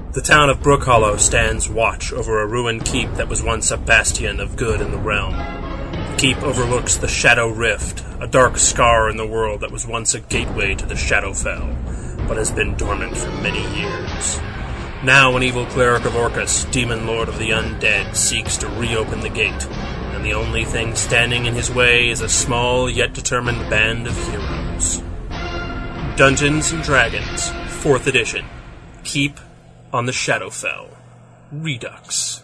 The town of Brookhollow stands watch over a ruined keep that was once a bastion of good in the realm. The keep overlooks the Shadow Rift, a dark scar in the world that was once a gateway to the Shadowfell, but has been dormant for many years. Now an evil cleric of Orcus, demon lord of the undead, seeks to reopen the gate, and the only thing standing in his way is a small yet determined band of heroes. Dungeons & Dragons, 4th edition. Keep on the Shadowfell. Redux.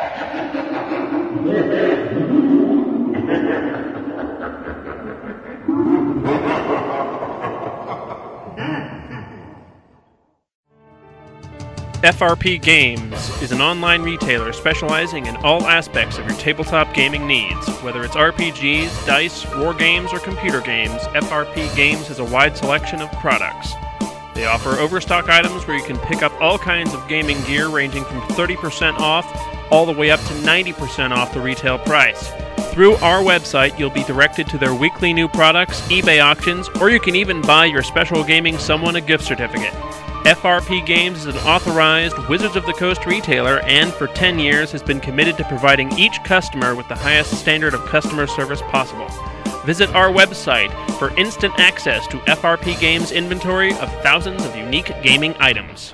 FRP Games is an online retailer specializing in all aspects of your tabletop gaming needs. Whether it's RPGs, dice, war games, or computer games, FRP Games has a wide selection of products. They offer overstock items where you can pick up all kinds of gaming gear ranging from 30% off all the way up to 90% off the retail price. Through our website, you'll be directed to their weekly new products, eBay auctions, or you can even buy your special gaming someone a gift certificate. FRP Games is an authorized Wizards of the Coast retailer and for 10 years has been committed to providing each customer with the highest standard of customer service possible. Visit our website for instant access to FRP Games' inventory of thousands of unique gaming items.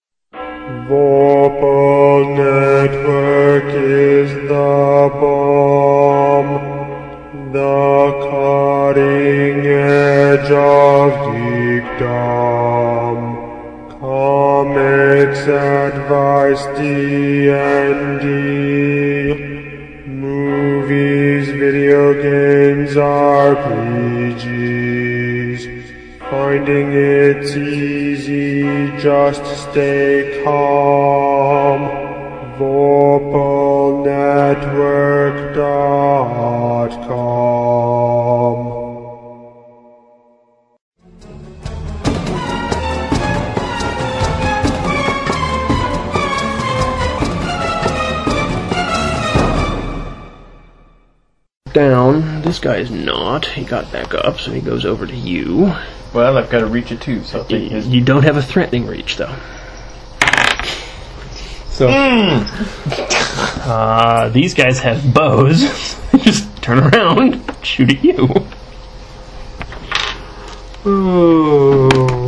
Vorpal Network is the bomb, the cutting edge of geekdom. Comics, advice, D&D, movies, video games, RPGs. Finding it's easy, just stay calm. VorpalNetwork.com. Down. This guy is not. He got back up, so he goes over to you. Well, I've got to reach it too, so I'll take his... You don't have a threatening reach, though. So... these guys have bows. Just turn around, shoot at you. Ooh.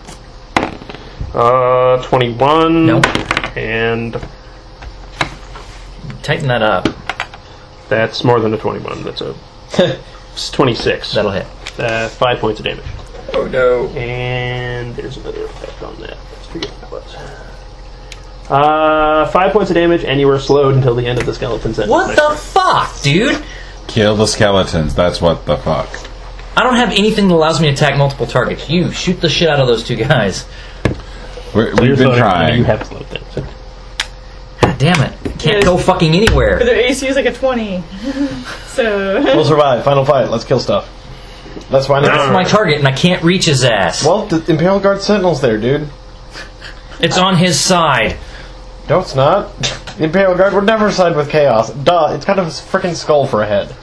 21. Nope. And... Tighten that up. That's more than a 21. That's a... It's 26. That'll hit. 5 points of damage. Oh no. And there's another effect on that. Let's forget what that was. 5 points of damage, and you were slowed until the end of the skeleton's end. What the fuck, dude? Kill the skeletons. That's what the fuck. I don't have anything that allows me to attack multiple targets. You shoot the shit out of those two guys. We've been trying. You have slowed them. So. God damn it. Can't go fucking anywhere. But their AC is like a 20. So... We'll survive. Final fight. Let's kill stuff. Let's find out. That's my target, and I can't reach his ass. Well, the Imperial Guard Sentinel's there, dude. It's on his side. No, it's not. The Imperial Guard would never side with Chaos. Duh, it's got a freaking skull for a head.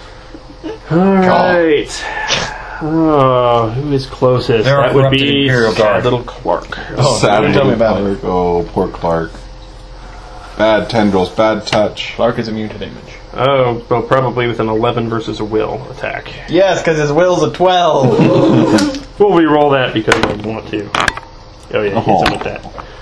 Alright. Oh, who is closest? There That would be Imperial Guard. little Clark. Oh, Sad tell me about Clark. it. Oh, poor Clark. Bad tendrils, bad touch. Clark is immune to damage. Oh, well, probably with an 11 versus a will attack. Yes, because his will's a 12. We'll re-roll that because I want to. Oh yeah, hits him with that.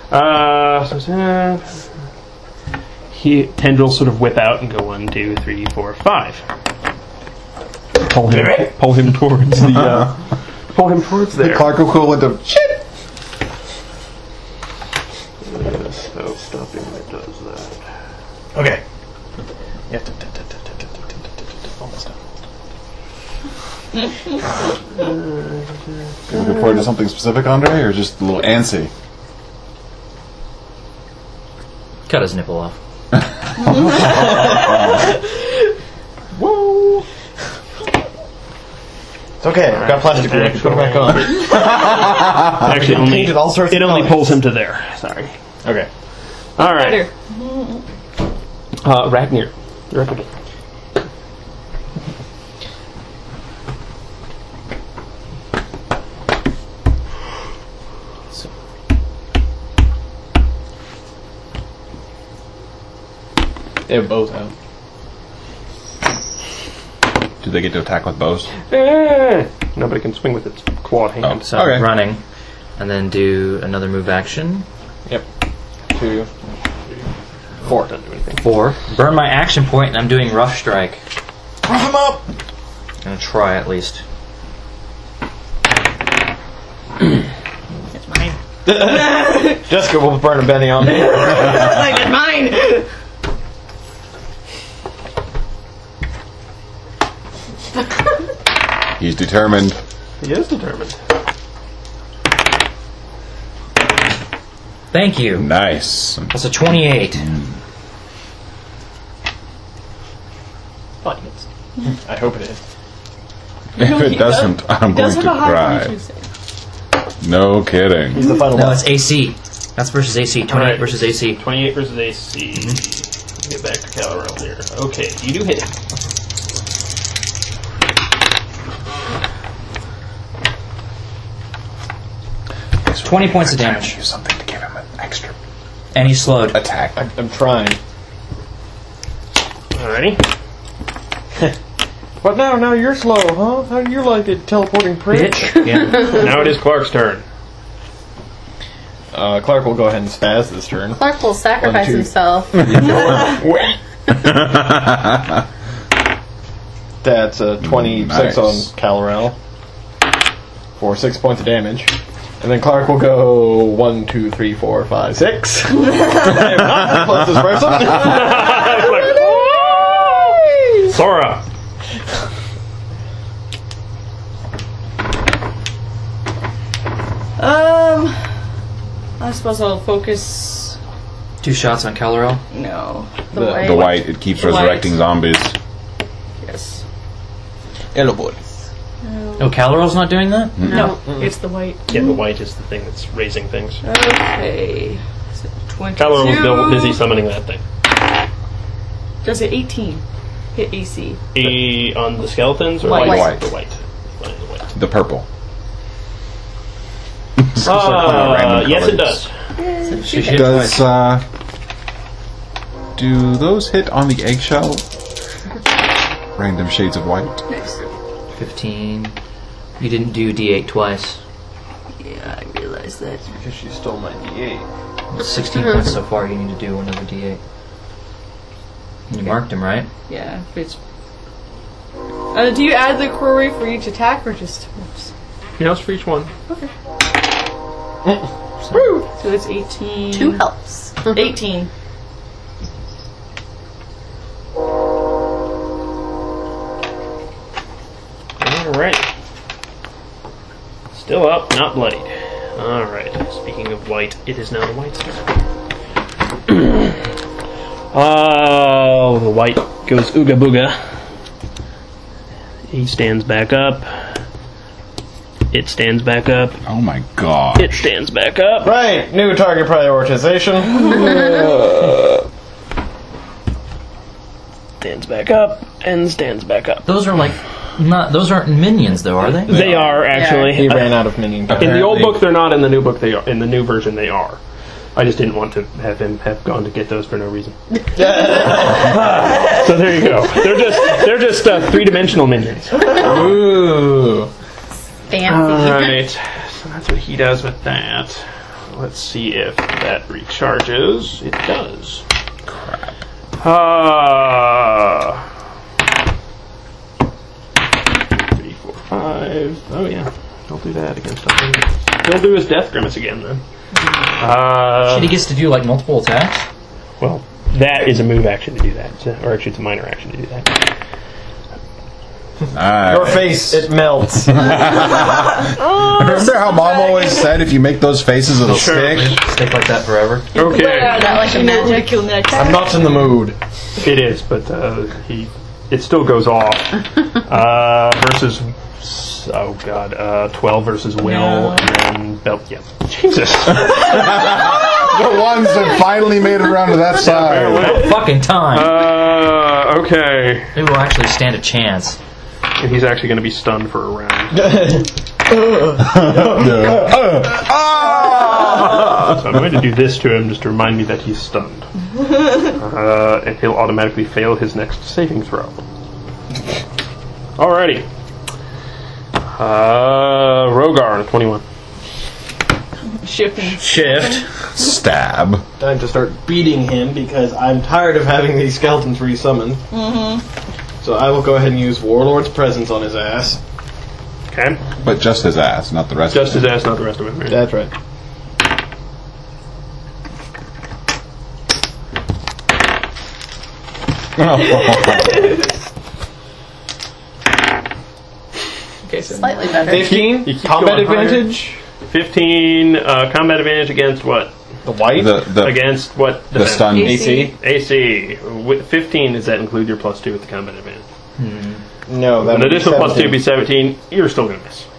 Tendrils sort of whip out and go 1, 2, 3, 4, 5. Pull him towards the. Pull him towards there. The Clark equivalent of shit. So stopping that does that. Okay. You have to... Almost done. Looking forward to something specific, Andre, or just a little antsy? Cut his nipple off. Whoa! It's okay. I've got plastic glue. Put it back on. Actually, all sorts it of only colors. pulls him to there. Sorry. Okay. All right. Ragnar, you're up again. They have bows out. Do they get to attack with bows? Nobody can swing with its quad hand. So Okay. I'm running, and then do another move action. Yep. 2, 4. Doesn't do anything. 4. Burn my action point, and I'm doing rough strike. Rough him up! Gonna try at least. It's mine. Jessica will burn a Benny on me. Like, it's mine! He's determined. He is determined. Thank you. Nice. That's a 28. I hope it is. If it doesn't, I'm going Does to have a high cry. constitution. No kidding. He's the final No, boss. it's AC. That's versus AC. 28 Alright. versus AC. 28 versus AC. Get back to Calorel here. Okay, you do hit him. This 20 would be points a of good time damage. to use something to give him an extra And he's slowed. attack. I'm trying. Alrighty. But now you're slow, huh? How do you like it, teleporting prick? Bitch. Yeah. Now it is Clark's turn. Clark will go ahead and spaz this turn. Clark will sacrifice 1, 2. himself. Wait. That's a 26 Nice. on Calorel for 6 points of damage. And then Clark will go 1, 2, 3, 4, 5, 6. I am not the closest person. Sora. I suppose I'll focus. 2 shots on Calorel. No. The white, it keeps The resurrecting white. zombies. Yes. Hello, boy. Oh, Calorel's not doing that? No, it's the white. Yeah, the white is the thing that's raising things. Okay. So 22. Calorel was busy summoning that thing. Does it 18 hit AC? On the skeletons or White. White. The white. The white. The purple. Yes, it does. She hit Does twice. do those hit on the eggshell? Random shades of white. 15. You didn't do D8 twice. Yeah, I realize that. Because she stole my D8. 16 points so far. You need to do another D8. And you marked him, right? Yeah, it's. Do you add the quarry for each attack or just? Oops. Yes, for each one. Okay. So it's 18. 2 helps. 18. Alright. Still up, not bloodied. Alright, speaking of white, it is now the white's turn. Oh, the white goes ooga booga. He stands back up. It stands back up. Oh my god. It stands back up. Right, new target prioritization. Stands back up and stands back up. Those are like not. Those aren't minions, though, are they? They are actually. He ran out of minion time. In the old book, they're not. In the new book, they are. In the new version, they are. I just didn't want to have him have gone to get those for no reason. So there you go. They're just 3-dimensional minions. Ooh. Fancy. Alright, so that's what he does with that. Let's see if that recharges. It does. Crap. 3, 4, 5. Oh yeah, he'll do that against us. He'll do his death grimace again then. Shit, he gets to do like multiple attacks. Well, that is a move action to do that, or actually it's a minor action to do that. Nice. Your face, it melts. Remember how Mom always said if you make those faces, it'll stick? Stick like that forever. Okay, That like a magic. Kill next. I'm not in the mood. it is, but it still goes off. Versus, oh god, 12 versus Will, and then Belt. Yeah, Jesus. The ones that finally made it around to that side. About fucking time. Okay. Maybe we'll actually stand a chance. And he's actually going to be stunned for a round. So I'm going to do this to him just to remind me that he's stunned. And he'll automatically fail his next saving throw. Alrighty. Rogar on 21. Shifting. Shift. Stab. Time to start beating him because I'm tired of having these skeletons resummoned. So I will go ahead and use Warlord's Presence on his ass. Okay. But just his ass, not the rest Just of his him. ass, not the rest of him. Right? That's right. Okay, so Slightly better. 15. You keep Combat going higher. advantage. 15 combat advantage against what? The white. Against what? The defense? stun. AC. AC. With 15, does that include your +2 with the combat advantage? No, that An would be additional +2 would be 17. 17. You're still going to miss.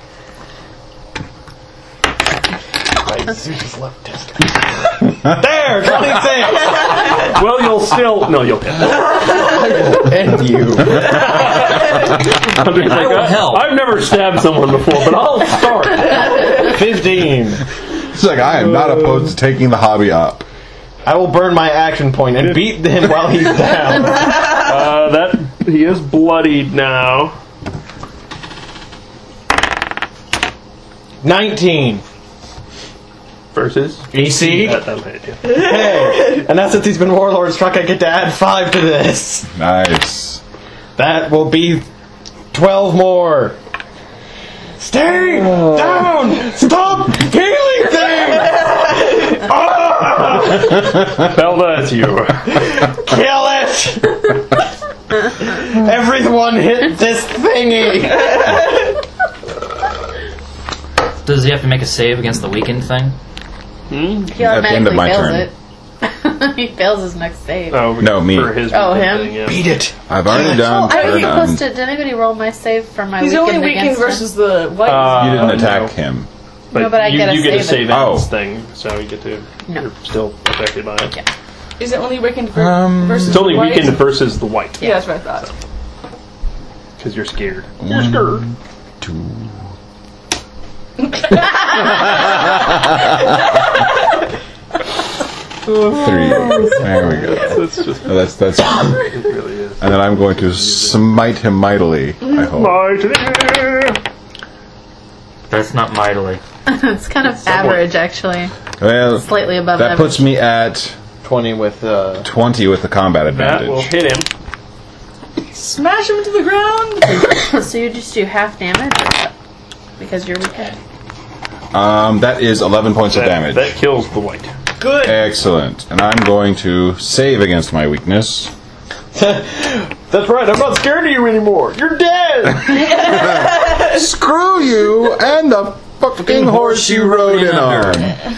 There, 26. Well, you'll still... No, you'll hit. And you. Andre's like, will help. I've never stabbed someone before, but I'll start. 15. It's like, I am not opposed to taking the hobby up. I will burn my action point and beat him while he's down. He is bloodied now. 19. Versus? AC. That'll hit you. Hey, and now since he's been Warlord struck, I get to add 5 to this. Nice. That will be 12 more. Stay down! Stop healing things! Belda, it's you. Kill it! Everyone hit this thingy! Does he have to make a save against the weakened thing? He At the end of automatically my fails turn. it. He fails his next save. Oh, No, me. For his Oh, weakened him? thing, yeah. Beat it! I've already done I turn think on. posted. Did anybody roll my save for my he's weakened only weakened against him? versus the white. You didn't no. attack him. No, but I you, get a you get a save save it. ends Oh. thing, so you get to... No. You're still affected by it. Yeah. Is it only weakened versus It's only the white? weakened versus the white, Yeah, that's what I thought. because you're scared. You're scared. 2. 3. There we go. It's just... No, that's It really is. and then I'm going to smite him mightily, I hope. That's not mightily. It's kind of average, actually. Well, Slightly above that average. puts me at 20 with 20 with the combat That will advantage. hit him. Smash him into the ground! So you just do half damage? Or what? Because you're weakened. That is 11 points of damage. That kills the white. Good! Excellent. And I'm going to save against my weakness. That's right, I'm not scared of you anymore! You're dead! Screw you and the fucking horse you rode in on.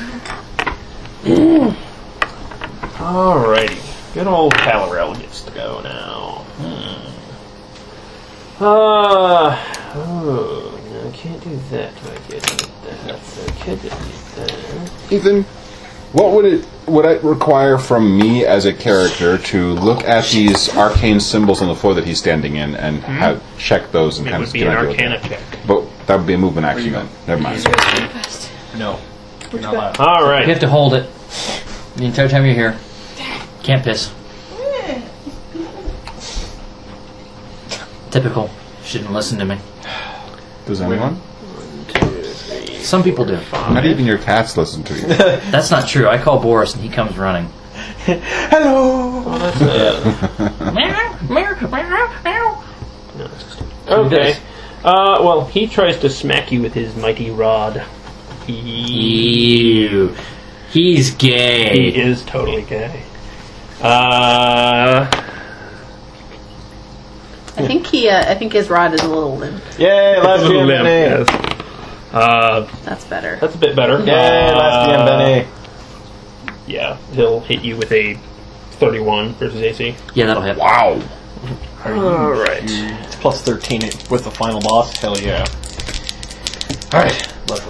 Alrighty. Good old Calorel gets to go now. No, I can't do that. I can't do that. So I can't do that. Ethan, what would it require from me as a character to look at these arcane symbols on the floor that he's standing in and have check those and It kind would of be an can I do it? Arcana check. But that would be a movement action then. Never mind. No. You're not allowed. You Alright. have to hold it the entire time you're here. Can't piss. Typical. Shouldn't listen to me. Does anyone? Some people do. Not even your cats listen to you. That's not true. I call Boris and he comes running. Hello! Okay. Well, he tries to smack you with his mighty rod. Ew. He's He gay. is totally gay. I think his rod is a little limp. Yay, last GM limp, Benny! yes. That's better. That's a bit better. Yay, last GM Benny! Yeah, he'll hit you with a 31 versus AC. Yeah, that'll hit. Wow. Alright. It's plus 13 with the final boss. Hell yeah. Alright.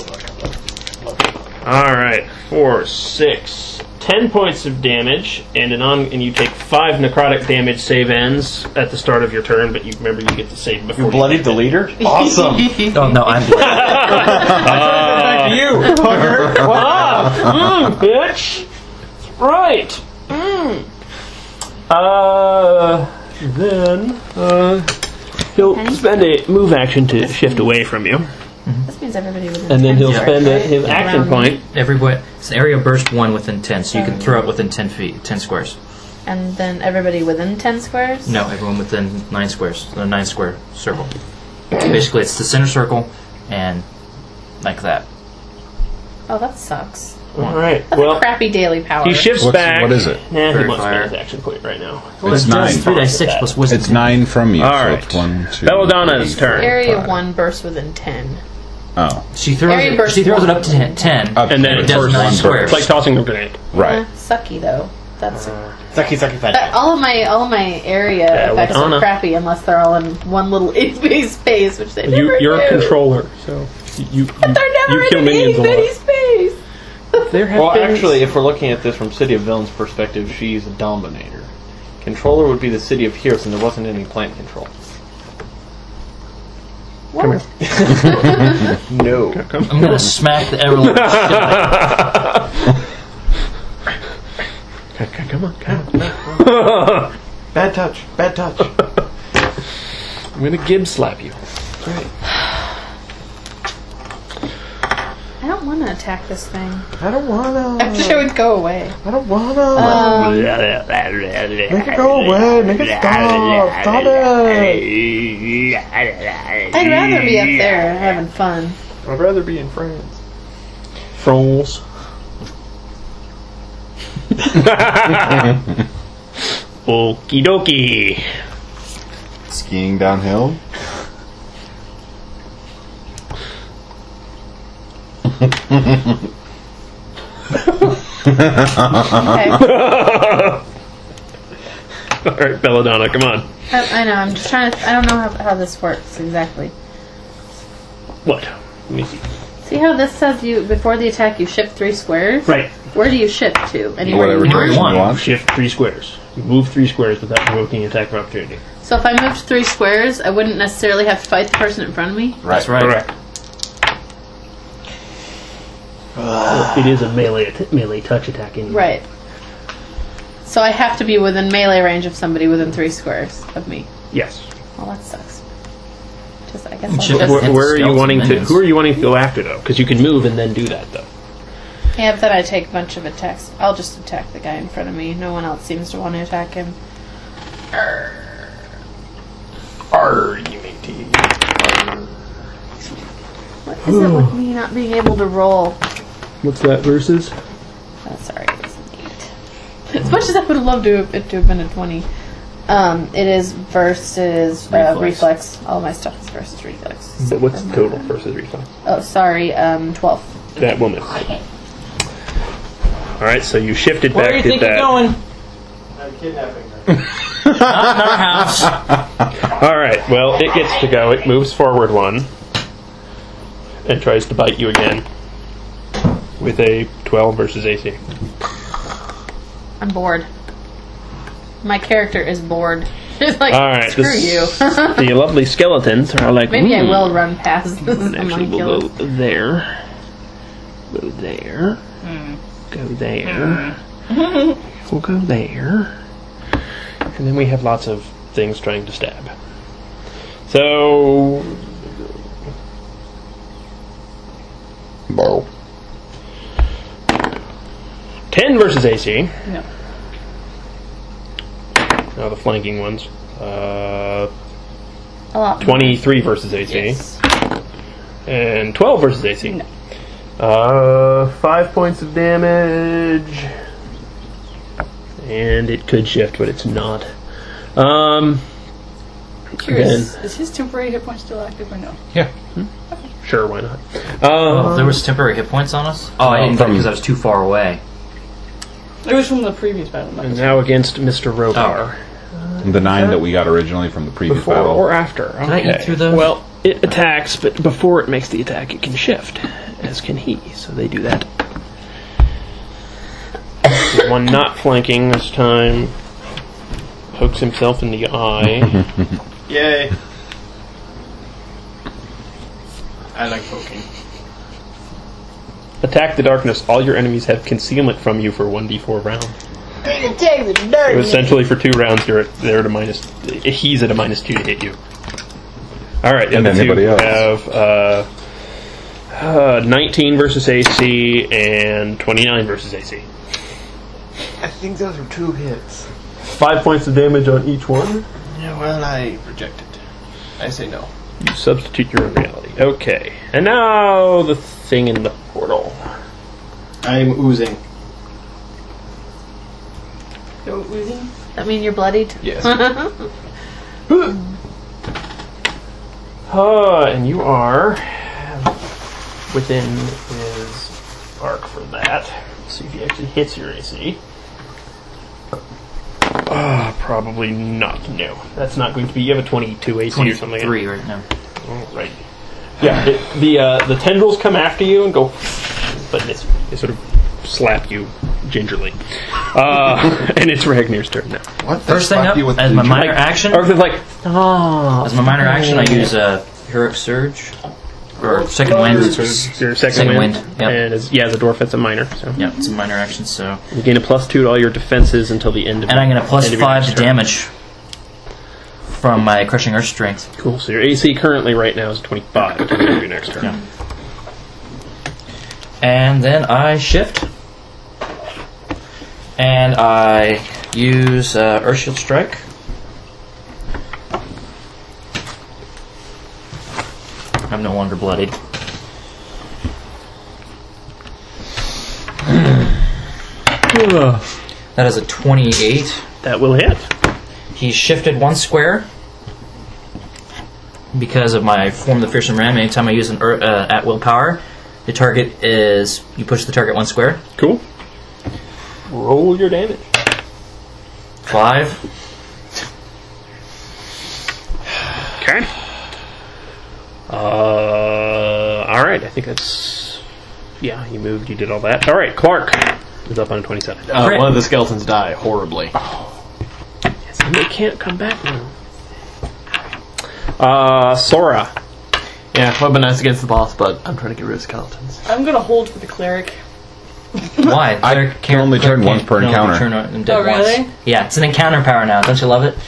Alright. 4, 6, 10 points of damage, and and you take 5 necrotic damage save ends at the start of your turn, but you remember you get to save before You bloodied the leader? Awesome! Oh, no, I'm Back to you, Hooker! What up? Bitch! Right! Then, he'll spend a move action to shift away from you. This means everybody within And then 10 he'll squares, spend right? his action Around point. Everybody, it's an area burst 1 within 10, so you can throw it within 10 feet, 10 squares. And then everybody within 10 squares? No, everyone within 9 squares, a 9 square circle. Basically, it's the center circle and like that. Oh, that sucks. Alright, That's a well, crappy daily power. he shifts back. What is it? Nah, he Fairy won't fire. spend his action point right now. It's 9. 3d6 plus wisdom. It's 9 from you. All so right. it's 1, 2. Belladonna's 3, 4, turn. Area 5. 1 bursts within 10. Oh, She throws Area it. burst She throws it 1. up to 10, Up And then and it it does bursts 9 one squares. It's like tossing a grenade. right. Sucky though. That's Sucky, but all of my area effects Belladonna. are crappy unless they're all in one little itty space, which they never You're do. a controller, so you But they're never you kill in an minions itty a bitty lot. space. There have Well, been actually, if we're looking at this from City of Villains' perspective, she's a dominator. Controller would be the City of Heroes, and there wasn't any plant control. Come here. No. I'm gonna smack the Everlord shit out Come on. Bad touch. Bad touch. I'm gonna Gib slap you. I don't want to attack this thing. I don't wanna. I wish it would go away. I don't wanna. Make it go away. Make it stop. Stop it. I'd rather be up there having fun. I'd rather be in France. France. Okie dokie. Skiing downhill. Okay. Alright, Belladonna, come on. I know. I'm just trying to. I don't know how this works exactly. What? Let me see. See how this says you before the attack you shift 3 squares? Right. Where do you shift to? Anywhere Whatever you direction want. you want. Shift 3 squares. You move 3 squares without provoking attack of opportunity. So if I moved 3 squares, I wouldn't necessarily have to fight the person in front of me. Right. That's right. Correct. It is a melee touch attack anyway. Right. So I have to be within melee range of somebody within 3 squares of me. Yes. Well, that sucks. Just I guess I'll Shift just where- Where are you skeleton wanting to? minions. Who are you wanting to go after though? Because you can move and then do that though. yeah. But then I take a bunch of attacks. I'll just attack the guy in front of me. No one else seems to want to attack him. Arr, you matey. What is it with me not being able to roll? What's that versus? Oh, sorry, it was an 8. As much as I would have loved it to have been a 20. It is versus reflex. All my stuff is versus reflex. But what's the total versus reflex? Oh, sorry, 12. That woman. Alright, so you shifted Where back do you to think that. you're going? I'm kidnapping her. Not in our house. Alright, well, it gets to go. It moves forward 1 and tries to bite you again with a 12 versus AC. I'm bored. My character is bored. It's like, Alright, screw you. the lovely skeletons are like, Maybe I will run past this. Actually, we'll go there. Go there. Go there. We'll go there. And then we have lots of things trying to stab. So, Bow. 10 versus AC. No. Now the flanking ones. A lot. 23 versus AC. Yes. And 12 versus AC. No. 5 points of damage. And it could shift, but it's not. Curious, Again. is his temporary hit point still active or no? Yeah. Sure, why not? Oh, there was temporary hit points on us? Oh, I didn't from- because I was too far away. It was from the previous battle. not And this now against Mr. Rogar. The 9 that we got originally from the previous Before battle. or after? Did I eat through those? Well, it attacks, but before it makes the attack, it can shift, as can he. So they do that. The one not flanking this time pokes himself in the eye. Yay. I like poking. Attack the darkness. All your enemies have concealment from you for 1d4 round. Take the So dirty. essentially, for 2 rounds, they're at a minus. He's at a -2 to hit you. All right, the And other anybody two else. have 19 versus AC and 29 versus AC. I think those are 2 hits. 5 points of damage on each one. Yeah, well, I reject it. I say no. You substitute your own reality. Okay, and now the thing in the portal. I'm oozing. You're oozing? That mean you're bloodied? Yes. And you are within his arc for that. Let's see if he actually hits your AC. Probably not. No, that's not going to be. You have a 22 AC or something. 23 right now. Oh, right. Yeah, the tendrils come after you and go, but they sort of slap you gingerly. And it's Ragnar's turn now. What? First thing up, as my minor action, Or if it's like, as my minor action, I use Heroic Surge or Second Wind. your second wind. Yep. And as a dwarf, it's a minor. So Yeah, it's a minor action. So, you gain a +2 to all your defenses until the end of. and I'm going to plus end of your 5 next to turn. damage from my Crushing Earth Strength. Cool. So your AC currently right now is 25 until the end of your next turn. Yeah. And then I shift, and I use Earth Shield Strike. I'm no longer bloodied. That is a 28. That will hit. He's shifted 1 square because of my Form the Fearsome Ram. Anytime I use an at-will power, the target is... You push the target 1 square. Cool. Roll your damage. 5. Okay. Alright, I think that's... Yeah, you moved, you did all that. Alright, Clark is up on 27. Crit. One of the skeletons die horribly. Yes, and they can't come back now. Sora. Yeah, it would have been nice against the boss, but I'm trying to get rid of skeletons. I'm gonna hold for the cleric. Why? I can only turn once per encounter. Oh, really? Yeah, it's an encounter power now. Don't you love it?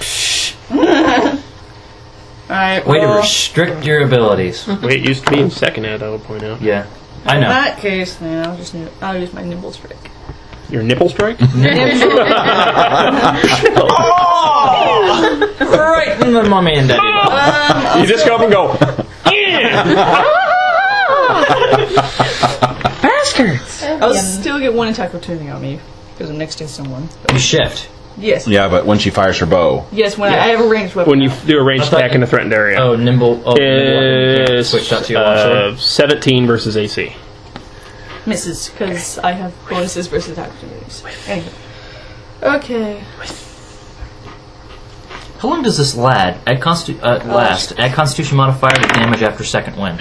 Alright, Way to well, restrict your abilities. Wait, it used to be in second ed, I will point out. Yeah, I in know. that case, then I'll use my nimble strike. Your nipple strike? Right in the mommy and daddy. You just go up and go, Bastards! I'll still get 1 attack opportunity on me because I'm next to someone. You shift. Yes. Yeah, but when she fires her bow, Yes, when I have a ranged weapon. when you do a ranged I thought attack in a threatened area. Oh, nimble. Oh, nimble. Is Switch that to your longsword. 17 versus AC. misses because I have bonuses versus attack opportunities. Anyway. Okay. How long does this last? Add Constitution modifier to damage after second wind.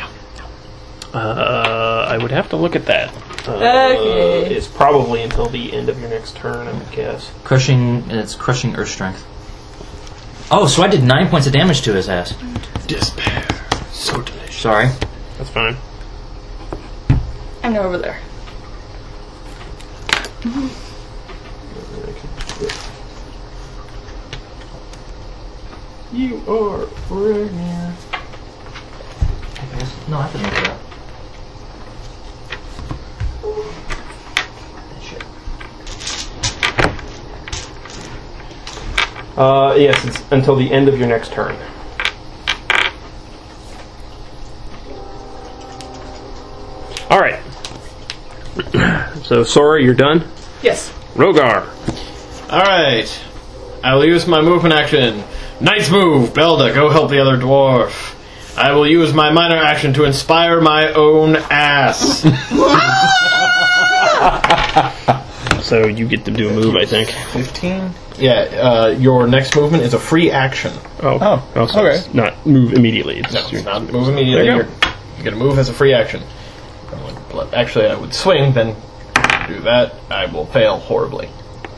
I would have to look at that. Okay. It's probably until the end of your next turn, I would guess. It's crushing Earth Strength. Oh, so I did 9 points of damage to his ass. Despair. So delicious. Sorry. That's fine. I'm now over there. You are Ragnar. No, I can make it up. Yes, it's until the end of your next turn. Alright. So, Sora, you're done? Yes. Rogar. Alright. I will use my movement action. Knight's move. Belda, go help the other dwarf. I will use my minor action to inspire my own ass. So you get to do a move, I think. 15? Yeah, your next movement is a free action. So okay. it's not move immediately. It's No, just it's not move immediately. There you You're going to move as a free action. Actually, I would swing, then do that. I will fail horribly.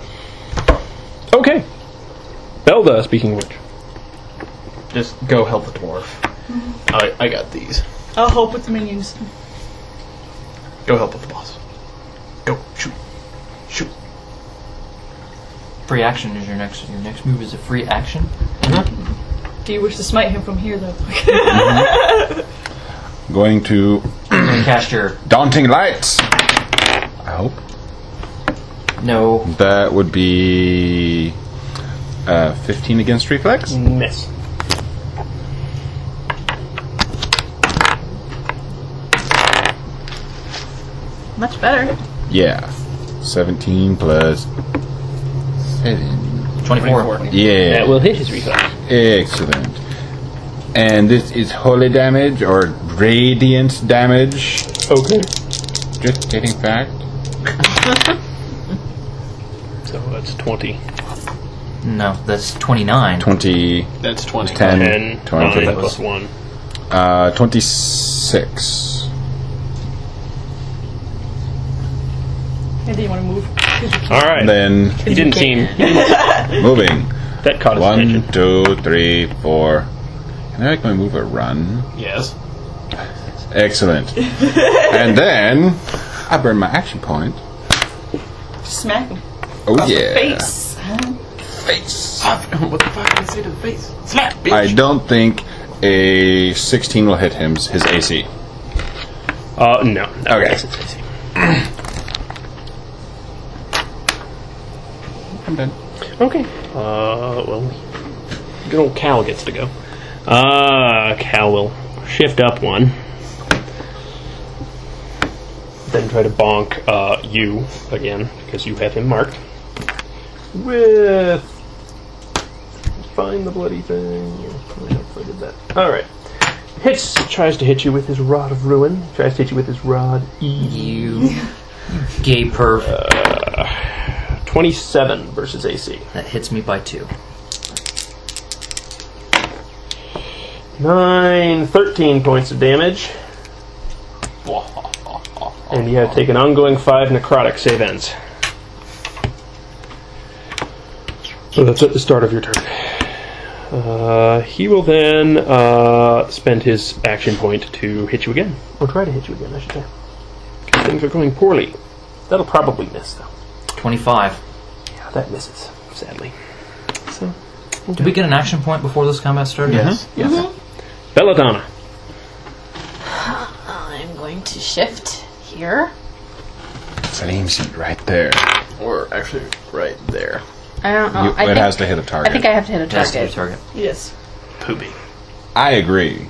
Okay. Belda, speaking of which. Just go help the dwarf. I got these. I'll help with the minions. Go help with the boss. Go. Shoot. Shoot. Free action is your next move is a free action. Do you wish to smite him from here, though? Going to And cast your Daunting Lights. I hope. no. That would be 15 against reflex. Miss. Much better. Yeah. 17 plus 7. 24. Yeah. That will hit his reflex. Excellent. And this is holy damage or radiant damage. Okay. Just stating fact. So that's 20. No, that's 29. 20, That's 20. 10, 10, 20. 9 plus 1. 26. And do you want to move? Alright. Then He didn't seem... moving. That caught his 1, attention. 2, 3, 4. Can I make my move a run? Yes. Excellent. And then I burn my action point. Smack him. Oh yeah. Face. Face. What the fuck did I say to the face? Slap, bitch. I don't think a 16 will hit his AC. No. Okay. I'm done. Okay. Well, good old Cal gets to go. Cal will shift up one. Then try to bonk you again, because you have him marked. With... Find the bloody thing. I did that. Alright. Tries to hit you with his Rod of Ruin. Tries to hit you with his Rod E. You gay perv. 27 versus AC. That hits me by 2. 13 points of damage. And you have taken ongoing 5 necrotic save ends. So that's at the start of your turn. He will then spend his action point to hit you again. Or try to hit you again, I should say. 'Cause things are going poorly. That'll probably miss, though. 25. Yeah, that misses, sadly. So, Did we get an action point before this combat started? Yes. yes. Belladonna. I'm going to shift here. Same seat right there. Or actually, right there. I don't know. It has to hit a I target. think I have to hit a That's the target. target. Yes. Poopy. I agree.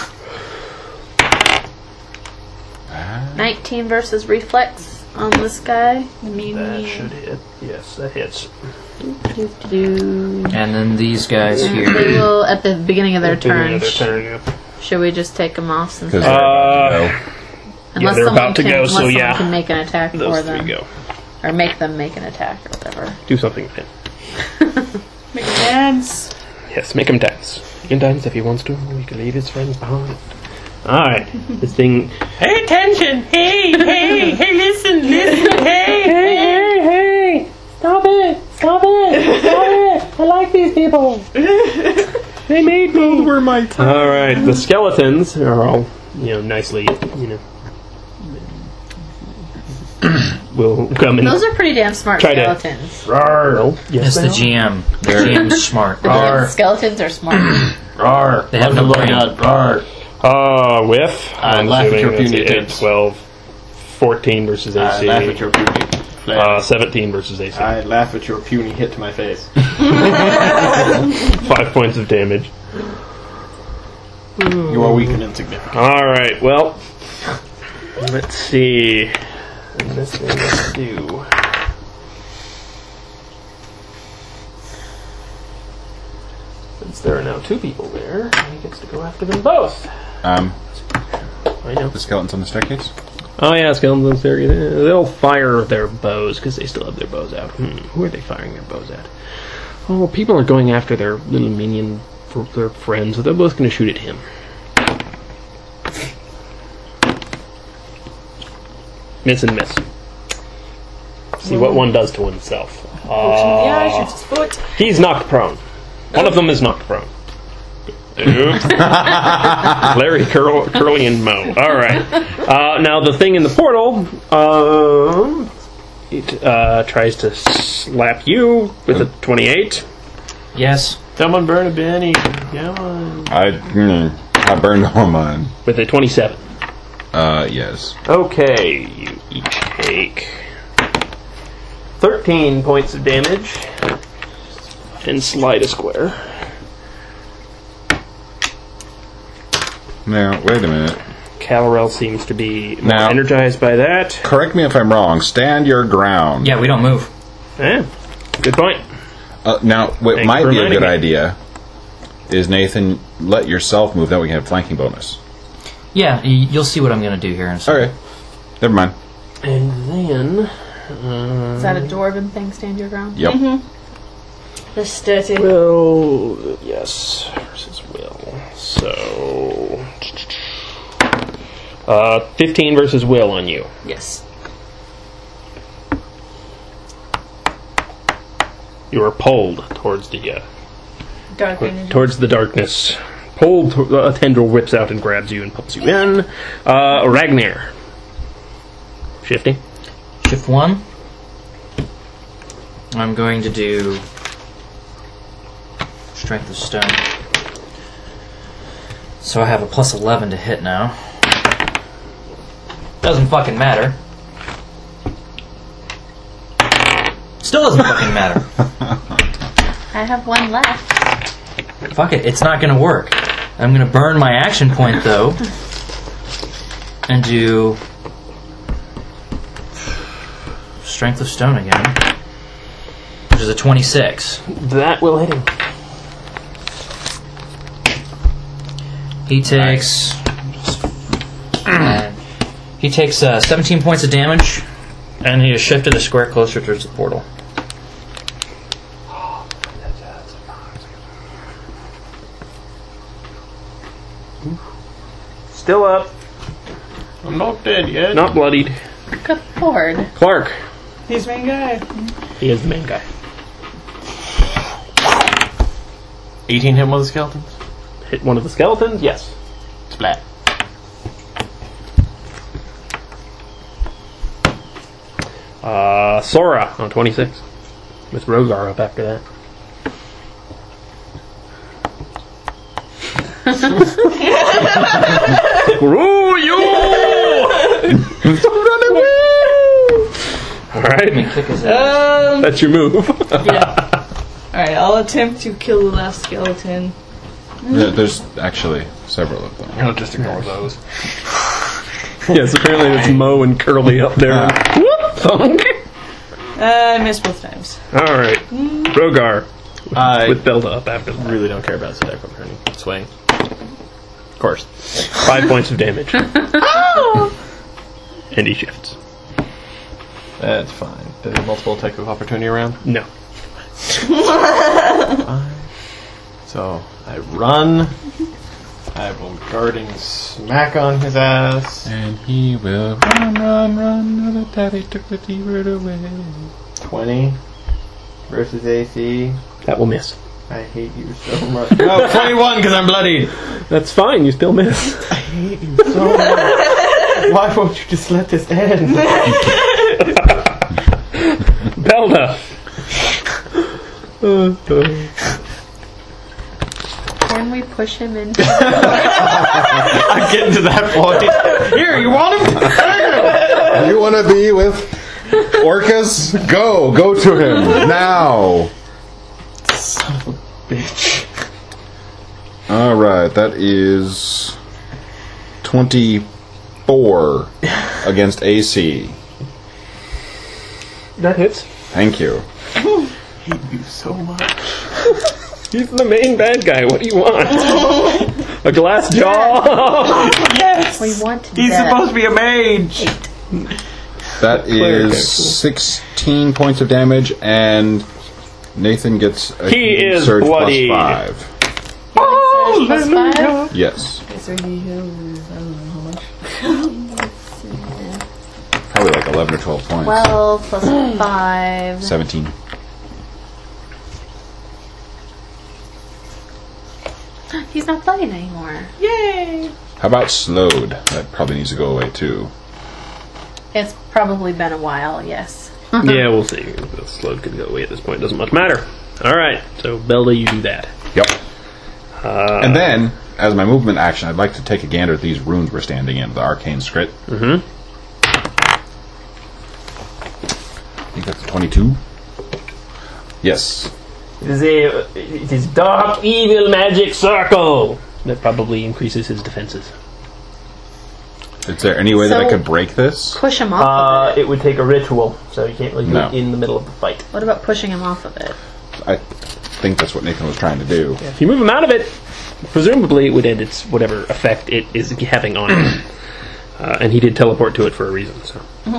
19 versus reflex on this guy. That should hit. Yes, that hits. Do-do-do. And then these guys They here. will, at the beginning of their turn, Their turn, yeah. should we just take them off since Because they're, Yeah, they're about to go, so someone yeah. can make an attack Those for three them. go. Or make them make an attack or whatever. Do something with him. Make a dance. Yes, make him dance. He can dance if he wants to. He can leave his friends behind. Alright. This thing... Pay attention! Hey! Hey! Hey, listen! Listen! Hey! Hey! Stop it! Stop it! Stop it! I like these people! They made me! Were my Alright, the skeletons are all, nicely, will come in. Those are pretty damn smart Try to- skeletons. Well, yes, It's the they are. GM. The GM's smart. The skeletons are smart. Rawr. They have no Look at brain. that. Rawr. Whiff. I I'm laugh at assuming your that's puny it. attempts. 12, 14 versus I AC. laugh at your puny. 17 versus AC. I laugh at your puny hit to my face. 5 points of damage. You are weak and insignificant. Alright, well, let's see. And this thing, let's do. Since there are now 2 people there, he gets to go after them both. I know. the skeletons on the staircase. Oh yeah, skeletons on the staircase. They'll fire their bows because they still have their bows out. Who are they firing their bows at? Oh, people are going after their little minion for their friends, so they're both going to shoot at him. Miss and miss. See what one does to himself. Yeah, shoots his foot. He's knocked prone. One of them is knocked prone. Oops. Larry, Curly, and Moe. All right. Now the thing in the portal, it tries to slap you with a 28 Yes. Someone burn a Benny. Come on. I burned all mine. with a 27. Yes. Okay, you each take 13 points of damage and slide a square. Now, wait a minute. Calorel seems to be more Now- energized by that. Correct me if I'm wrong. Stand your ground. Yeah, we don't move. Yeah, good point. Now, what Thank might you for be a reminding good me. idea is, Nathan, let yourself move. Then we can have flanking bonus. Yeah, you'll see what I'm going to do here in a second. Okay. Never mind. And then... Is that a dwarven thing? Stand your ground. Yep. The sturdy. Will, yes, versus Will. So... 15 versus Will on you. Yes. You are pulled towards the Dark energy. towards the darkness. Pulled, a tendril whips out and grabs you and pulls you in. Ragnar. Shifting. Shift 1. I'm going to do Strength of Stone. So I have a plus 11 to hit now. Doesn't fucking matter. Still doesn't fucking matter. I have one left. Fuck it, it's not gonna work. I'm gonna burn my action point though, and do Strength of Stone again, which is a 26. That will hit him. He takes 17 points of damage, and he has shifted a square closer towards the portal. Still up. I'm not dead yet. Not bloodied. Good lord. Clark. He's main guy. He is the main guy. 18 hit one of the skeletons. Hit one of the skeletons? Yes. Splat. Sora on 26. With Rogar up after that. Screw you! Alright, Kick his ass. that's your move. Yeah. Alright, I'll attempt to kill the last skeleton. There's actually several of them. I'll just ignore those. Yes, apparently it's Moe and Curly up there. Whoop, thunk. I missed both times. Alright, Rogar I with Belda up after that. really don't care about this attack from turning. Swing. Of course. 5 points of damage. And he shifts. That's fine. There's a multiple attack of opportunity around. No. So I run. I will guarding smack on his ass. And he will run, run, run. The daddy took the T-bird away. 20 versus AC. That will miss. I hate you so much. No, 21 because I'm bloodied. That's fine, you still miss. I hate you so much. Why won't you just let this end? Belda! Can we push him into I'm getting to that point. Here, you want him? You want to be with Orcus? Go to him now. Son of a bitch. All right, that is 24 against AC. That hits. Thank you. I hate you so much. He's the main bad guy. What do you want? A glass jaw? Yes! We want to He's death. supposed to be a mage! That Cleric, is 16 points of damage, and Nathan gets a He is surge bloodied. plus 5. Oh, Plus 5? Yes. So he heals, I don't know how much. Probably like 11 or 12 points. 12 plus 5. 17. He's not playing anymore. Yay! How about slowed? That probably needs to go away too. It's probably been a while, yes. Yeah, we'll see. The slowed could go away at this point. Doesn't much matter. All right. So, Belda, you do that. Yep. And then, as my movement action, I'd like to take a gander at these runes we're standing in, the arcane script. Mm-hmm. I think that's 22. Yes. It is dark, evil magic circle. That probably increases his defenses. Is there any way that I So- could break this? Push him off of it. It would take a ritual, so you can't really do No. it in the middle of the fight. What about pushing him off of it? I think that's what Nathan was trying to do. If you move him out of it, presumably it would end its whatever effect it is having on him. And he did teleport to it for a reason. So,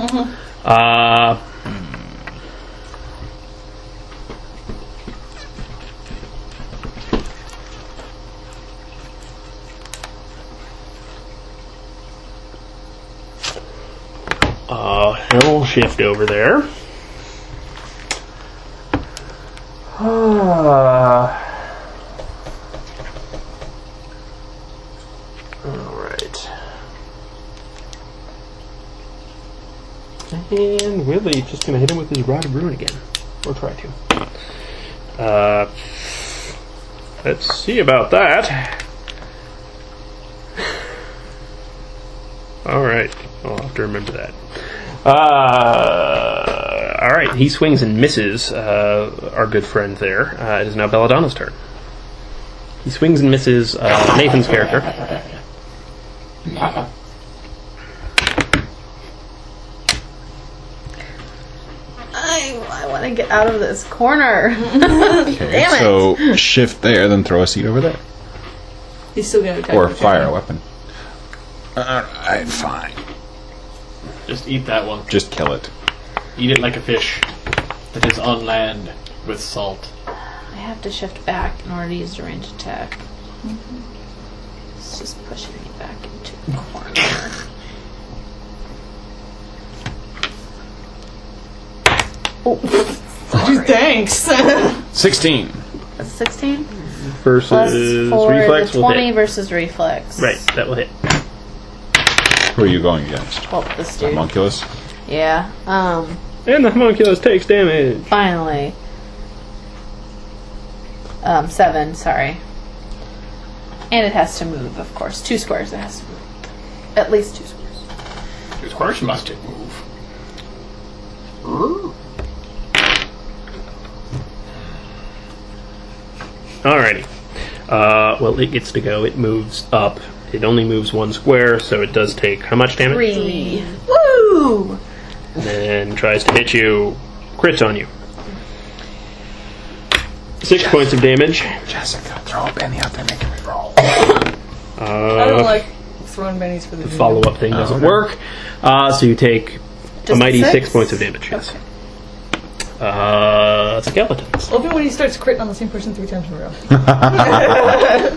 he'll shift over there. Alright. And Willie just gonna hit him with his Rod of Ruin again. Or try to. Let's see about that. Alright. I'll have to remember that. Alright, he swings and misses our good friend there. It is now Belladonna's turn. He swings and misses Nathan's character. I want to get out of this corner. Okay, Damn it. so shift there, then throw a seed over there. He's still gonna attack. Or you, fire a Jimmy. weapon. Alright, fine. Just eat that one. Just kill it. Eat it like a fish that is on land with salt. I have to shift back in order to use the range attack. It's just pushing me back into the corner. Thanks. 16. That's 16? Versus Plus 4 reflex the will 20 hit. versus reflex. Right, that will hit. Who are you going against? Well, this dude. Homunculus? Yeah. And the homunculus takes damage. Finally. 7, sorry. And it has to move, of course. 2 squares it has to move. At least 2 squares. Of course must it move. Alrighty. Well, it gets to go. It moves up. It only moves 1 square, so it does take how much damage? 3. Woo! And then tries to hit you. Crits on you. 6 points of damage. Jessica, throw a penny out there, making me roll. I don't like throwing bennies for the video. Follow-up thing doesn't work. So you take a Just mighty 6? 6 points of damage. Yes. Skeletons. Only when he starts critting on the same person 3 times in a row.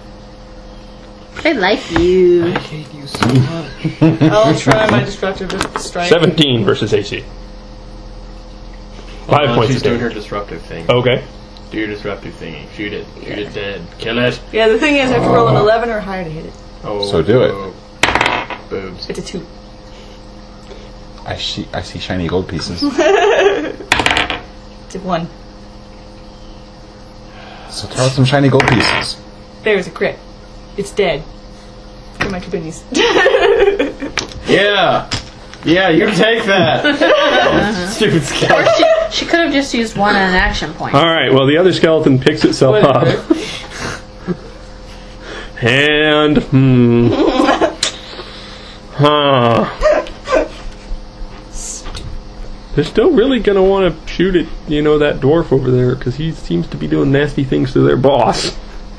I like you. I hate you so much. I'll try my destructive strike. 17 versus AC. 5 points She's of doing her damage. disruptive thing. Okay. Do your disruptive thingy. Shoot it. Shoot it dead. Kill it. Yeah, the thing is, I have to roll an 11 or higher to hit it. Oh, So do it. Boobs. It's a 2. I see shiny gold pieces. It's a 1. So throw out some shiny gold pieces. There's a crit. It's dead. For my 2 bennies. Yeah. Yeah, you take that. Stupid skeleton. She could have just used 1 on an action point. Alright, well, the other skeleton picks itself up. And, They're still really gonna want to shoot at, that dwarf over there, because he seems to be doing nasty things to their boss.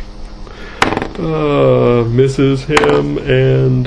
Misses him, and,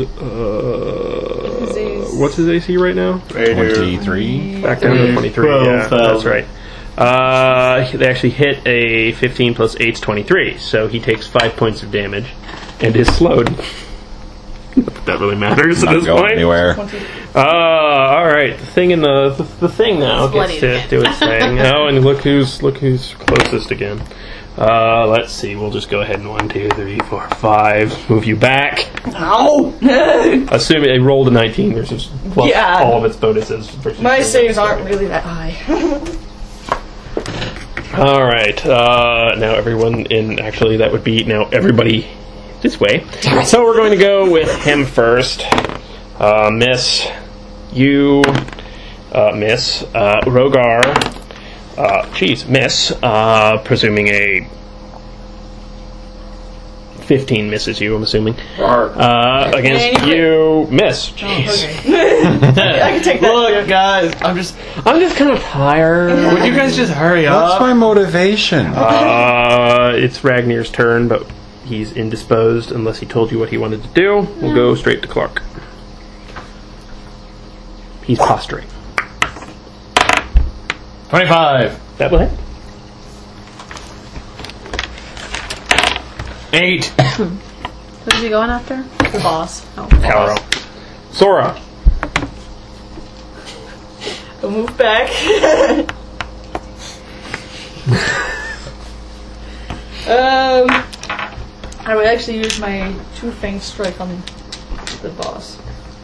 what's his AC right now? 23. Back down to 23, yeah, that's right. They actually hit a 15 plus 8's 23, so he takes 5 points of damage, and is slowed. That really matters at Not this going point. anywhere. All right. The thing in the thing now Bloody gets to do its thing. Oh, and look who's closest again. Let's see. We'll just go ahead and 1, 2, 3, 4, 5. Move you back. Ow! Assuming they rolled a 19 versus plus Yeah. all of its bonuses. Versus My your saves bonus. aren't really that high. All right. Now everyone in actually that would be now everybody this way. So we're going to go with him first. Miss, you, Miss, Rogar. Miss. Presuming a 15 misses you. I'm assuming. Against you, Miss. Jeez. I can take that. Look, guys, I'm just kind of tired. Would you guys just hurry What's up? my motivation? It's Ragnir's turn, but he's indisposed unless he told you what he wanted to do. We'll go straight to Clark. He's posturing. 25. That will hit. 8. Who's he going after? The boss. Oh. Calro. Sora. I'll move back. I would actually use my 2-fang strike on the boss.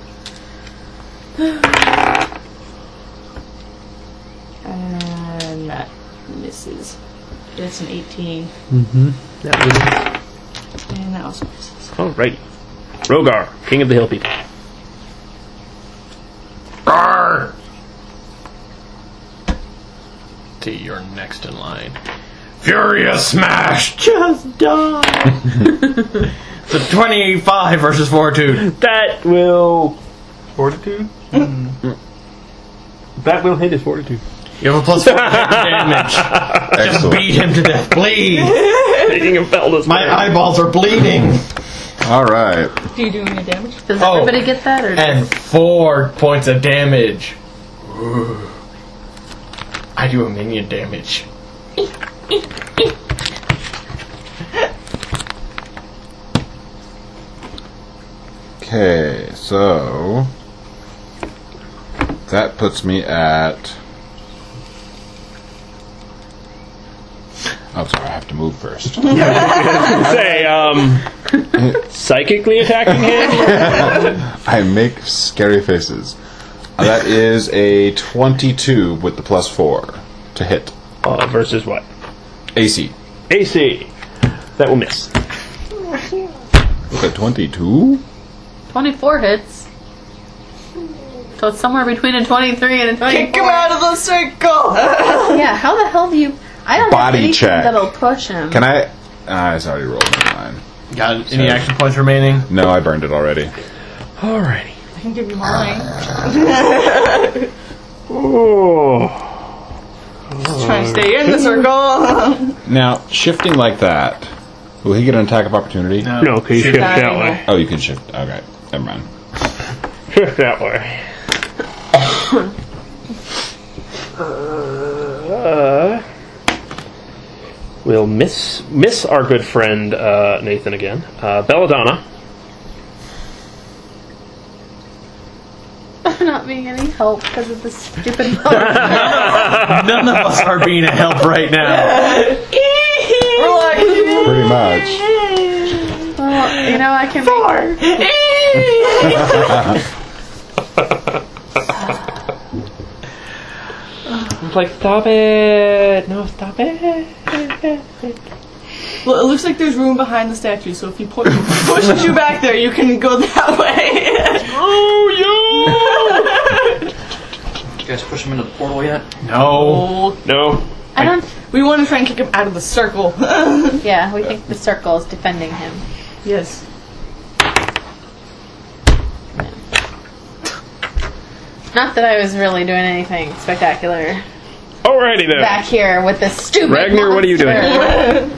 And that misses. It's an 18. That will. And that also misses. Alrighty. Rogar, King of the Hill People. Arr! T, you're next in line. Furious Smash! Just die. It's a 25 versus Fortitude. That will. Fortitude? That will hit his fortitude. You have a plus 4 damage. Just Excellent. beat him to death. Bleed! Making him fell this My eyeballs are bleeding. All right. Do you do any damage? Does Oh. everybody get that? Or And 4 points of damage. Ooh. I do a minion damage. Okay, so that puts me at. Oh, sorry, I have to move first. Say, psychically attacking him? I make scary faces. That is a 22 with the plus 4 to hit. Versus what? AC. AC. That will miss. With a 22? 24 hits. So it's somewhere between a 23 and a 24. Kick him out of the circle! Yeah, how the hell do you... I don't Body have anything check. that'll push him. Can I? It's already rolled mine. Got any action points remaining? No, I burned it already. Alrighty. I can give you mine. Oh. Just trying to stay in the circle. Now, shifting like that, will he get an attack of opportunity? No, because you shift that way. Oh, you can shift. Okay, never mind. Shift that way. We'll miss our good friend Nathan again. Belladonna. Not being any help because of this stupid None of us are being a help right now. Pretty much. Well, you know, I can It's like, stop it! No, stop it! Well, it looks like there's room behind the statue, so if he pushes you back there, you can go that way. Oh, Did you guys push him into the portal yet? No. No. I don't... We want to try and kick him out of the circle. Yeah, we think the circle is defending him. Yes. Not that I was really doing anything spectacular Alrighty then. back here with this stupid Ragnar, what are you doing? monster.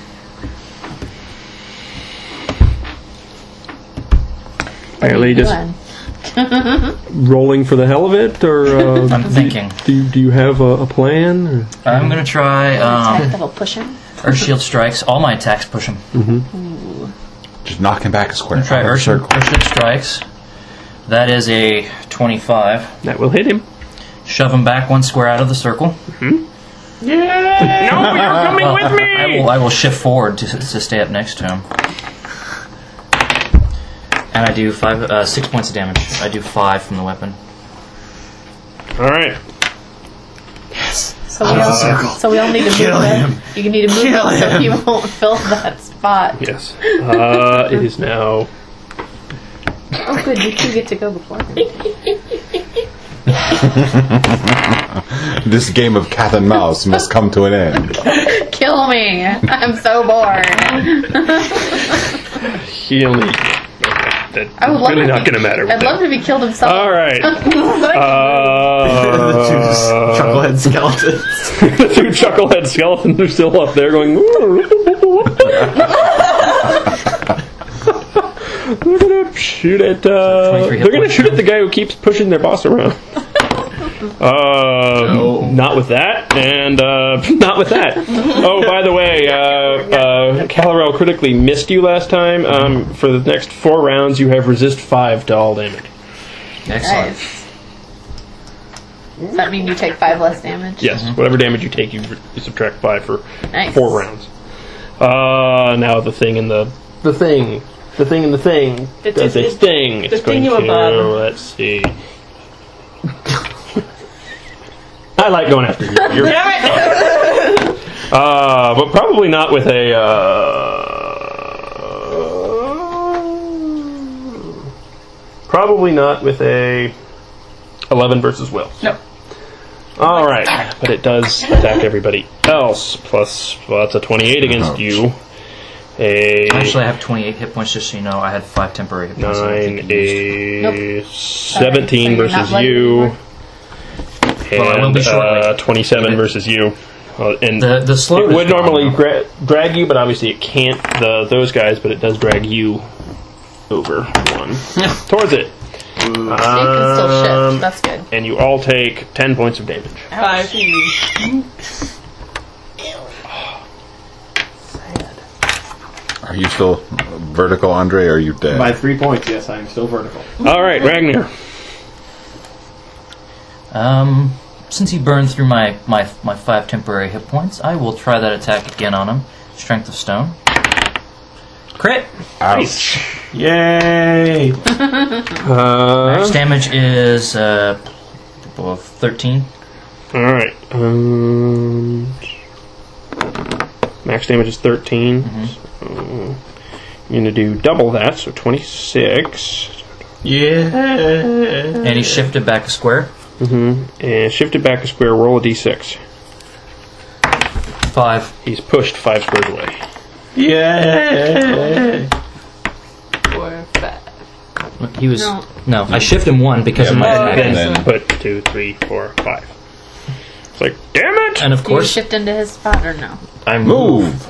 Apparently just rolling for the hell of it, or I'm thinking. do you have a plan? Or? I'm gonna try Attack that'll push him. Earth Shield strikes. All my attacks push him. Just knock him back a square. Try Out of the circle. Earthship Strikes. That is a 25. That will hit him. Shove him back one square out of the circle. Yeah! No, you're coming with me! I will shift forward to stay up next to him. And I do 6 points of damage. I do 5 from the weapon. Alright. So we all need to move him. You need to move him so he won't fill that spot. Yes. It is now. Oh, good. You two get to go before him. This game of cat and mouse must come to an end. Kill me. I'm so bored. He only. That's I would love really to not going to matter. I'd love to be killed himself. Alright. The two chucklehead skeletons. The two chucklehead skeletons are still up there going. They're gonna shoot at. They're gonna shoot at the guy who keeps pushing their boss around. Not with that, and not with that. Oh, by the way, Calarel critically missed you last time. For the next 4 rounds, you have resist 5 to all damage. Excellent. Nice. Does that mean you take 5 less damage? Yes, whatever damage you take, you subtract 5 for Nice. 4 rounds. Now the thing in the thing does its thing. It's going to. Let's see. I like going after you. But probably not with a. Probably not with a 11 versus will. No. All right, but it does attack everybody else. Plus, well, that's a 28 against you. Actually, I have 28 hit points, just so you know. I had 5 temporary hit points. 9, Nope. 17 Sorry, so you're versus not letting you. anymore? Well, I will be shortly. 27 versus you. And The slow it would normally drag you, but obviously it can't those guys, but it does drag you over 1 towards it. So you can still shift. That's good. And you all take 10 points of damage. Are you still vertical, Andre, or are you dead? By 3 points, yes, I am still vertical. All right, Ragnar. Since he burned through my 5 temporary hit points, I will try that attack again on him. Strength of Stone. Crit! Ouch. Yay! Max damage is 13. All right. Max damage is 13. So you're going to do double that, so 26. Yeah! And he shifted back a square. And shifted back a square, roll a d6. 5. He's pushed 5 squares away. Yeah! 4, 5. He was no. I shift him 1 because of my attack. Then put 2, 3, 4, 5. It's like, damn it! And of Do you course, shift into his spot or no? I move.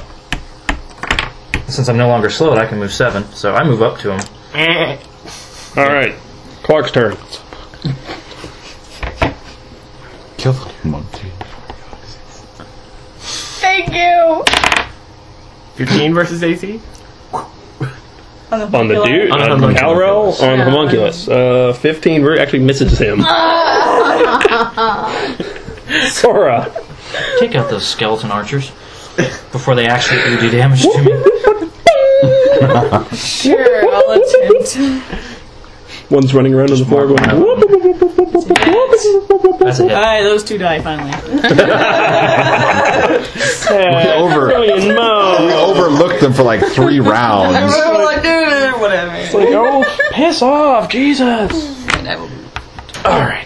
since I'm no longer slowed, I can move 7. So I move up to him. All right, Clark's turn. Kill the monkey. Thank you! 15 versus AC? On the dude, On the on homunculus. Calrel, on the homunculus. 15 actually misses him. Sora. Take out those skeleton archers before they actually do damage to me. Sure, I'll attempt. One's running around on the floor going. Whoop, whoop, whoop, whoop, whoop, whoop, whoop. That's a hit. Alright, those 2 die finally. Brilliant Mo. We overlooked them for like 3 rounds. Whatever. It's like, oh, piss off, Jesus. All right.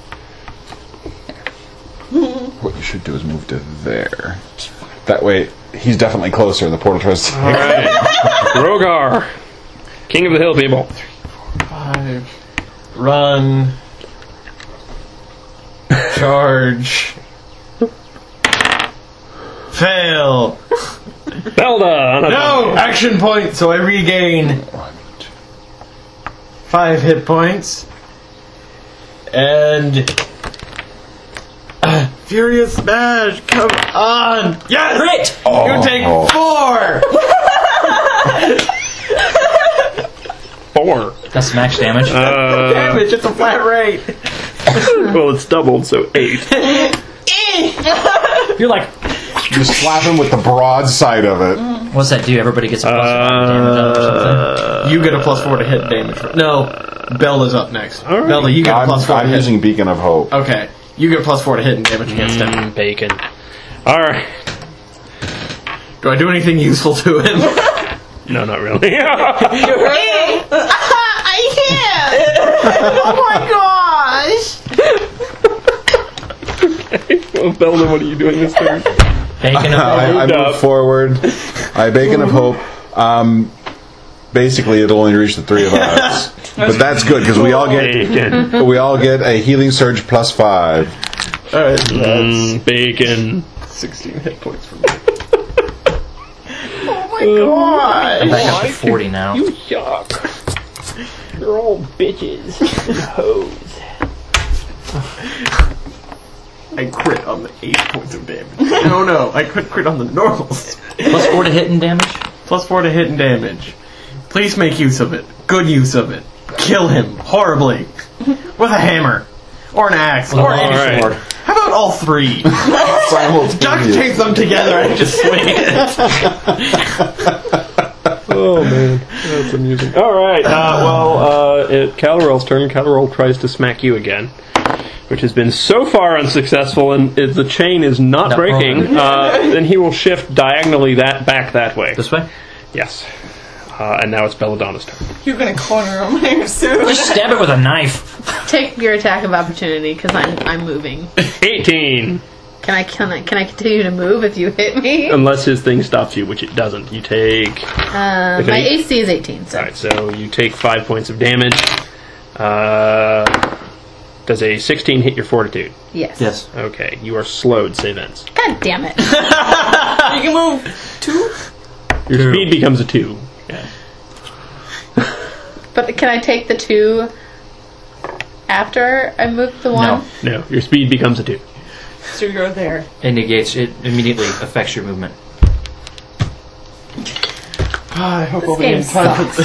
What you should do is move to there. That way, he's definitely closer. The portal tries to. All right. Rogar, King of the Hill people. 5. Run. Charge. Fail. Belda. On a No! Action point, so I regain 5 hit points. And. Furious Smash! Come on! Yes! Crit! You take 4! 4. That's max damage. Damage, it's a flat rate. Well, it's doubled, so 8. You're like, You slap him with the broadside of it. what's that do? Everybody gets a plus 1 damage on it or something. You get a +4 to hit damage. No, Belda's up next. right. Belda, you get a +4 to I'm hit. using Beacon of Hope. Okay, you get a +4 to hit and damage against him. Bacon. Alright. Do I do anything useful to him? No, not really. I can't! Oh my gosh! Well, Belda, what are you doing this turn? Bacon I moved up. move forward. I Beacon of Hope. Basically, it'll only reach the 3 of us, but that's good because we all Bacon. get a healing surge +5. Alright, so that's Bacon. 16 hit points for me. I'm back up to 40 now. You yuck. You're all bitches. Hoes. I crit on the 8 points of damage. No, I crit on the normals. Plus 4 to hit and damage? +4 to hit and damage. Please make use of it. Good use of it. Kill him horribly with a hammer or an axe or any Alright. sword. How about all 3? Duct tape them together and just swing it. Oh man, that's amusing. Alright, Calorel's turn. Calorel tries to smack you again, which has been so far unsuccessful, and if the chain is not breaking, then he will shift diagonally back that way. This way? Yes. And now it's Belladonna's turn. You're gonna corner him here soon. Just stab it with a knife. Take your attack of opportunity because I'm moving. 18! Can I continue to move if you hit me? Unless his thing stops you, which it doesn't. You take... My AC is 18, so. Alright, so you take 5 points of damage. Does a 16 hit your fortitude? Yes. Yes. Okay, you are slowed, say thence. God damn it. You can move 2? Your speed becomes a 2. Yeah. But can I take the 2 after I move the 1? No. No, your speed becomes a 2. So you're there. It negates, it immediately affects your movement. I hope This game sucks.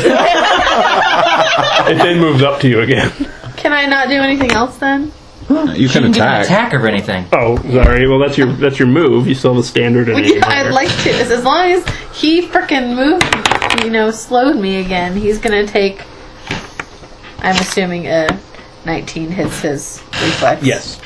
It then moves up to you again. Can I not do anything else then? You can Didn't attack. attack or anything. Oh, sorry. Well, that's your move. You still have a standard and Yeah, I'd like to. As long as he frickin' moved, slowed me again, he's gonna take. I'm assuming a 19 hits his reflex. Yes.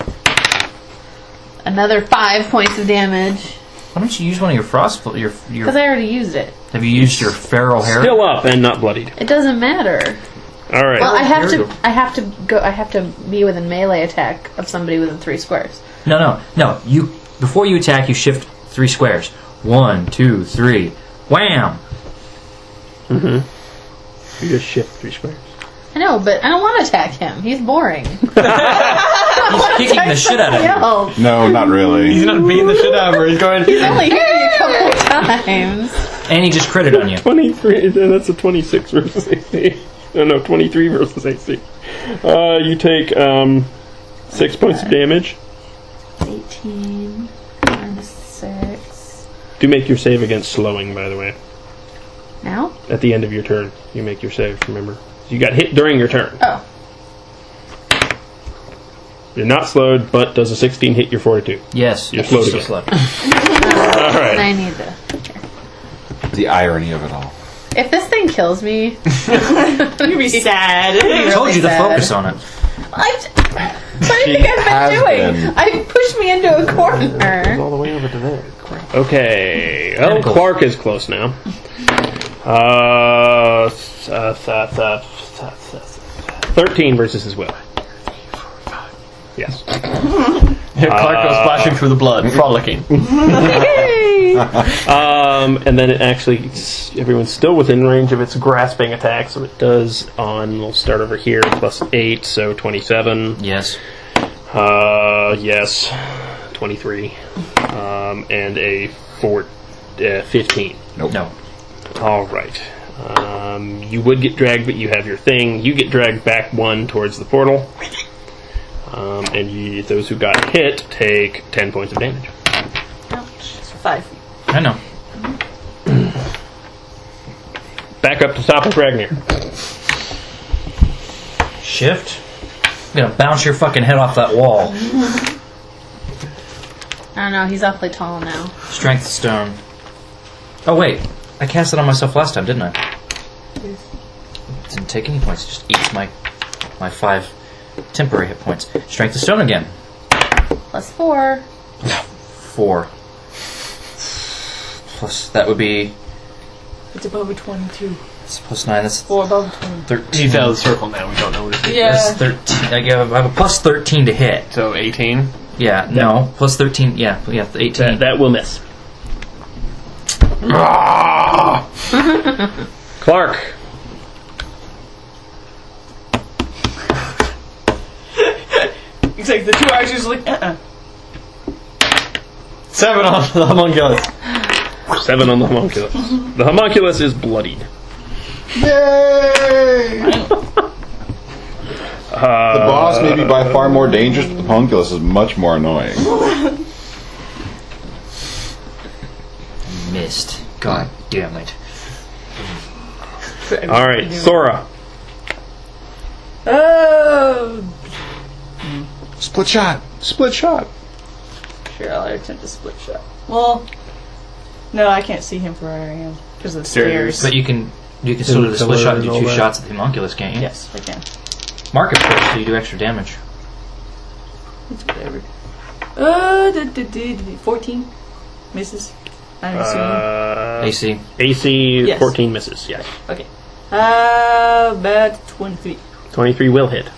Another 5 points of damage Why don't you use one of your frost... Your because I already used it. have you used your feral hair? Still up and not bloodied. It doesn't matter. All right. Well, I have Here to be within melee attack of somebody within 3 squares. No. You before you attack, you shift 3 squares. 1, 2, 3. Wham! You just shift 3 squares. I know, but I don't want to attack him. He's boring. He's kicking the shit out of you. No, No, not really. He's not beating the shit out of her. He's going. he's only hit me a couple of times. And he just critted on you. 23. That's a 26 versus AC. No, 23 versus AC. You take 6 points of damage. 18 minus 6. Do make your save against slowing, by the way. Now? At the end of your turn, you make your save. Remember, you got hit during your turn. Oh. You're not slowed, but does a 16 hit your fortitude? Yes. You're slowed so again. slow. All And right. I need the. The irony of it all. If this thing kills me, You'd be sad. I told you to focus on it. what do you think I've has been doing? been. I pushed me into a corner. All the way over to there. Okay. Well, Tentacles. Clark is close now. 13 versus his will. Yes. Clark goes splashing through the blood, frolicking. And then it actually, everyone's still within range of its grasping attack, so it does on, we'll start over here, plus 8, so 27. Yes. Yes, 23. And a 15. Nope. No. Alright. You would get dragged, but you have your thing. You get dragged back 1 towards the portal. And those who got hit take 10 points of damage. Ouch. 5. I know. Back up to top of Ragnar. Shift. I'm gonna bounce your fucking head off that wall. I don't know, he's awfully tall now. Strength stone. Oh wait, I cast it on myself last time, didn't I? Didn't take any points. Just eats my 5 temporary hit points. Strength of stone again. +4. 4. Plus that would be. It's above a 22. It's +9. That's 4 above a 20. 13. He's out of the circle now. We don't know what it is. Yeah. That's 13. I have a +13 to hit. So 18. Yeah, no. +13. Yeah, 18. That will miss. Clark. Exactly. The 2 archers are like, 7 on the homunculus. 7 on the homunculus. The homunculus is bloodied. Yay! The boss may be by far more dangerous, but the homunculus is much more annoying. Missed. God damn it. Alright, Sora. Split shot! Split shot! Sure, I'll attempt a split shot. Well, no, I can't see him from where I am because of the stairs. But you can still do the split shot and do 2 shots at the homunculus, can't you? Yes, I can. Mark it first so you do extra damage. It's whatever. 14 misses. I'm assuming. AC. AC Yes. 14 misses, yes. Okay. About 23. 23 will hit.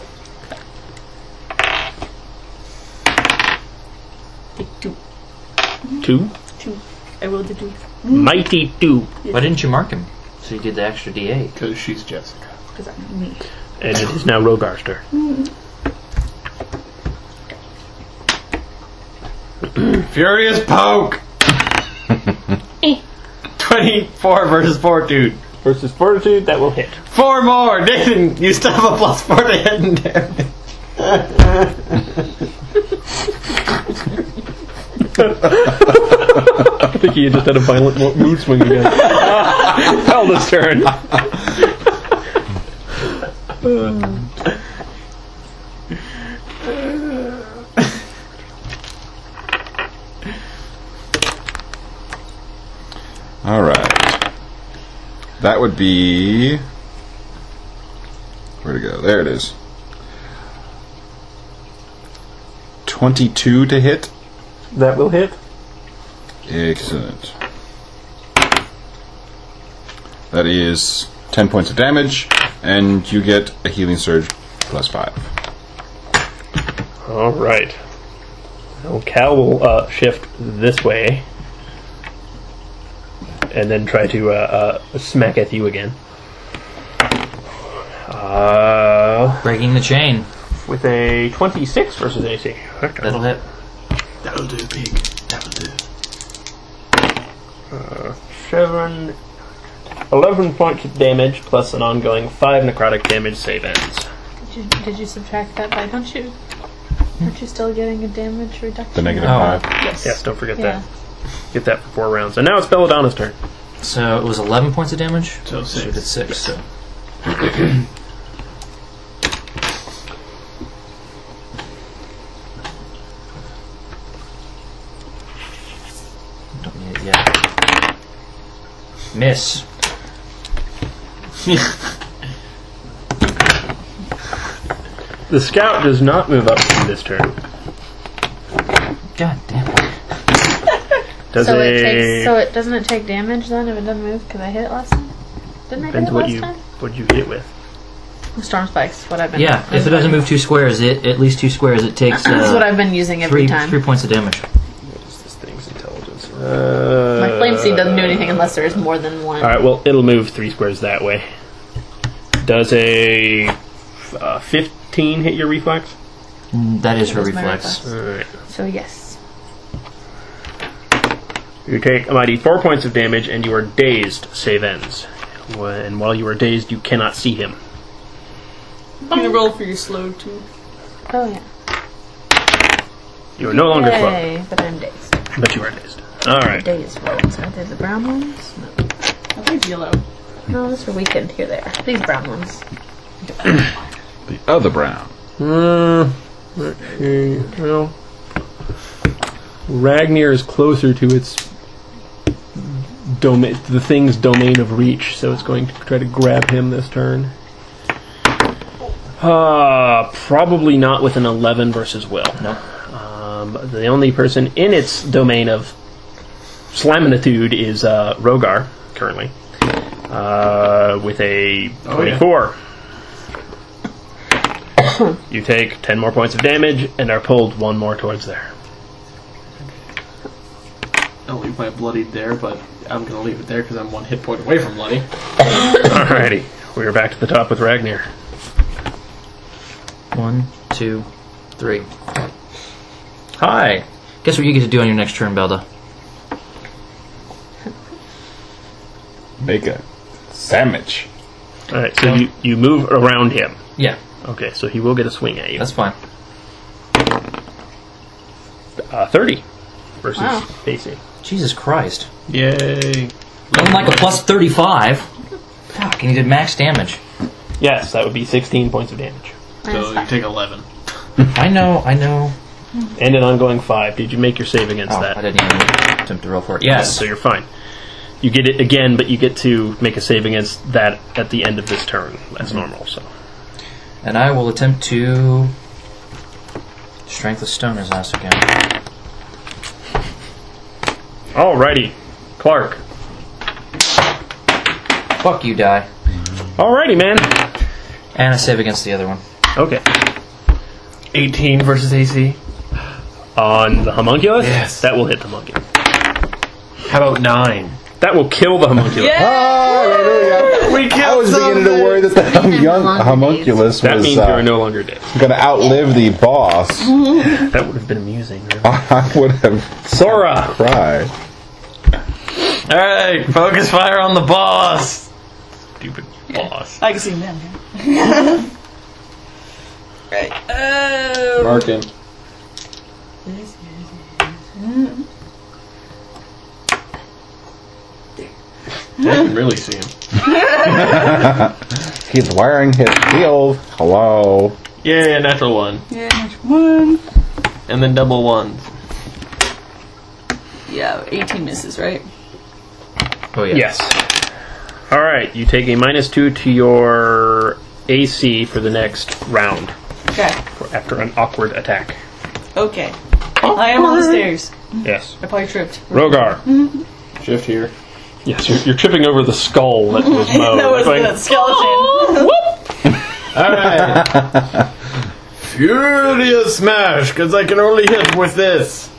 Take 2. 2. 2. I rolled the 2. Mighty 2. Why didn't you mark him? So you did the extra D8. Because she's Jessica. Because I'm me. And it is now Rogar's turn. Furious poke. 24 versus Fortitude. Versus Fortitude, that will hit. 4 more. Nathan, you still have a +4 to hit and damage. I think he just had a violent mood swing again. Elda's turn. Alright. That would be... Where'd it go? There it is. 22 to hit. That will hit. Excellent. That is 10 points of damage, and you get a healing surge +5. Alright. Now Cal will shift this way. And then try to smack at you again. Breaking the chain. With a 26 versus AC. That'll hit. That'll do, pig. That'll do. 11 points of damage plus an ongoing 5 necrotic damage save ends. Did you subtract that by? Aren't you still getting a damage reduction? The negative Oh. 5. Yes, don't forget Yeah. that. Get that for 4 rounds. And now it's Belladonna's turn. So it was 11 points of damage? So So we did 6. So. Don't need it yet. Miss. The scout does not move up in this turn. God damn it. Does So a... it doesn't it take damage then if it doesn't move because I hit it last time? Didn't I hit Depends it what last you time? hit it with. Storm spikes. What I've been. Yeah, if it doesn't move 2 squares, at least 2 squares, it takes That's what I've been using every time. 3 points of damage. What is this thing's intelligence? My flame seed doesn't do anything unless there is more than one. Alright, well, it'll move 3 squares that way. Does a 15 hit your reflex? That is her That is my reflex. Alright. So yes. You take a mighty 4 points of damage and you are dazed, save ends. And while you are dazed, you cannot see him. You can roll for your slow too. Oh yeah. You are no longer cloaked, Yay, but I'm dazed. but you are dazed. Alright. Dazed ones. Are they the brown ones? No. I think yellow. No, those are weakened. Here they are. These brown ones. The other brown. Let's see. Well, Ragnir is closer to its domain, the thing's domain of reach, so it's going to try to grab him this turn. Probably not with an 11 versus Will. No. The only person in its domain of slaminitude is Rogar, currently, with a 24. You take 10 more points of damage and are pulled one more towards there. I'll leave my bloodied there, but I'm going to leave it there because I'm 1 hit point away from bloody. Alrighty, we are back to the top with Ragnir. 1, 2, 3. Hi. Guess what you get to do on your next turn, Belda? Make a sandwich. Alright, so you move around him. Yeah, Okay, so he will get a swing at you. that's fine. 30 versus Wow. AC. Jesus Christ. Yay. Nothing like a plus 35. Fuck, and he did max damage. Yes, that would be 16 points of damage. So you take 11. I know. And an ongoing 5. Did you make your save against Oh, that? I didn't even attempt to roll for it. Yes. So you're fine. You get it again, but you get to make a save against that at the end of this turn. That's normal, so. And I will attempt to Strength of Stone his ass again. Alrighty. Clark. Fuck you, die. Alrighty, man. And a save against the other one. Okay. 18 versus AC. On the homunculus? Yes. That will hit the monkey. How about 9? That will kill the homunculus. Oh, We killed I was beginning to worry that the young homunculus That was means you are no longer dead. going to outlive the boss. That would have been amusing. Really. I would have Sora! cried. Alright, focus fire on the boss. Stupid boss. I can see him now. Right. Mark him. I can really see him. He's wearing his shield. Hello. Yeah, natural 1. Yeah, next one. And then double 1s. Yeah, 18 misses, right? Oh, yeah. Yes. Alright, you take a -2 to your AC for the next round Okay. after an awkward attack. Okay. I am on the stairs. Yes. I probably tripped. Rogar. Shift here. Yes, you're tripping over the skull that was Mo. That was Going, the skeleton. Alright. Furious Smash, because I can only hit with this.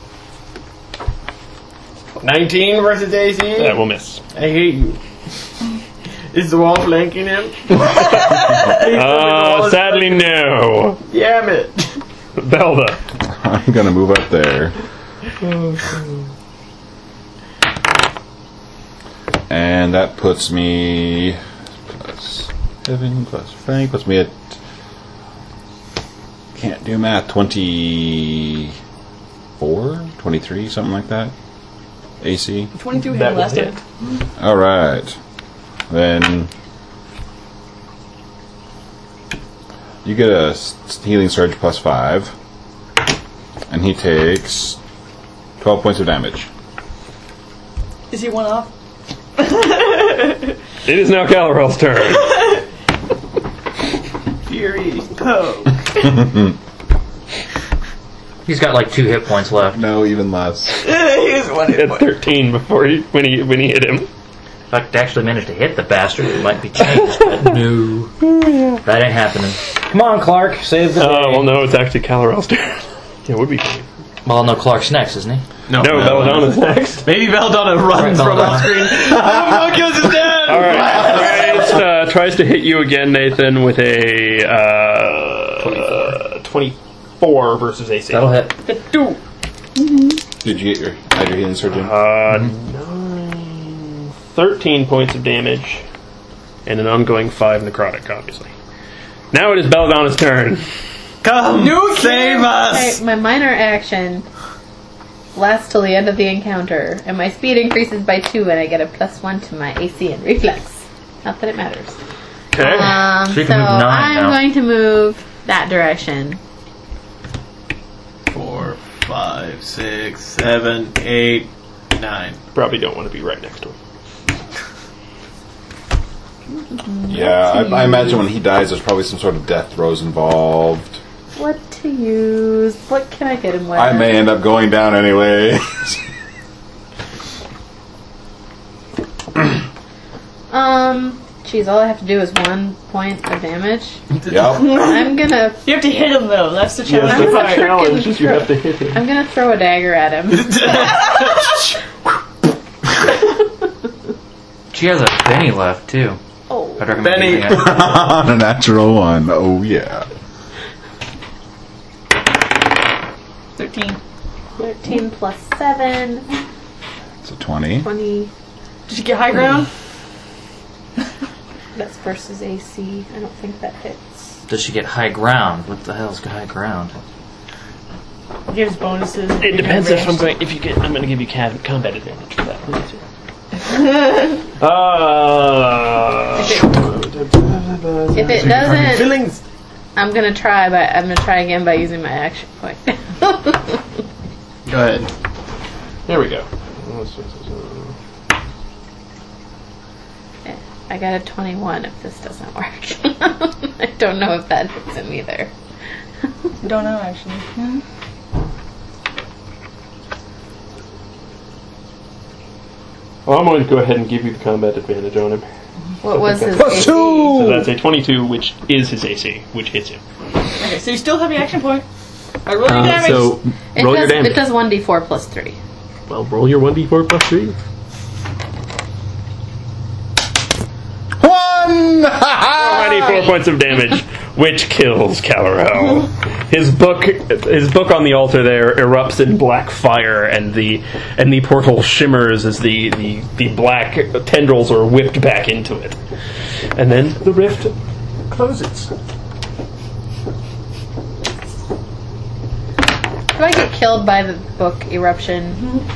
19 versus AC? that will miss. I hate you. Is the wall flanking him? Sadly no. Damn it. Belda. I'm going to move up there. And that puts me plus 7 plus Frank puts me at, can't do math, 24, 23, something like that. AC. 22 hit That last would time. All right. Then you get a healing surge plus 5, and he takes 12 points of damage. Is he one off? It is now Calorel's turn. Fury poke. He's got like 2 hit points left. No, even less. He's one He had 13 before when he hit him. If I could actually manage to hit the bastard, it might be changed, but no. That ain't happening. Come on, Clark. Save the day. Oh, well, no, it's actually Calorel's turn. Yeah, it would be funny. Well, no, Clark's next, isn't he? No, No, Belladonna's next. Maybe Belladonna runs Right, from Belladonna. the screen. Homunculus is dead! Alright, tries to hit you again, Nathan, with a 24 versus AC. That'll hit. Did you get your healing surge in? 13 points of damage, and an ongoing 5 necrotic, obviously. Now it is Belladonna's turn. Come, save us! Okay, my minor action lasts till the end of the encounter, and my speed increases by 2, and I get a +1 to my AC and reflex. Not that it matters. Okay. So you So can move 9 I'm now. going to move that direction. 4, 5, 6, 7, 8, 9. Probably don't want to be right next to him. Yeah, I imagine when he dies, there's probably some sort of death throes involved. What to use? What can I hit him with? I may end up going down anyway. Geez, all I have to do is 1 point of damage. Yep. I'm gonna You have to hit him though. That's the challenge. that's the challenge. freaking You have to hit him. I'm gonna throw a dagger at him. She has a penny left, too. Oh. I'd recommend Penny. using it. On a natural one. Oh, yeah. 13. 13 plus 7, It's a 20. 20. Did you get high ground? That's versus AC. I don't think that hits. Does she get high ground? What the hell's high ground? Gives bonuses. It depends if I'm going. If you get, I'm going to give you combat advantage for that. If it doesn't, Feelings. I'm gonna try again by using my action point. Go ahead. There we go. I got a 21 if this doesn't work. I don't know if that hits him either. Don't know actually. Well, I'm going to go ahead and give you the combat advantage on him. What was his Plus AC? 2! So that's a 22, which is his AC, which hits him. Okay, so you still have your action point. I roll your damage. So It roll does, your damage. It does 1d4 plus 3. Well, roll your 1d4 plus 3. 1! 94 points of damage, which kills Calorel. His book on the altar there erupts in black fire, and the portal shimmers as the black tendrils are whipped back into it, and then the rift closes. Do I get killed by the book eruption?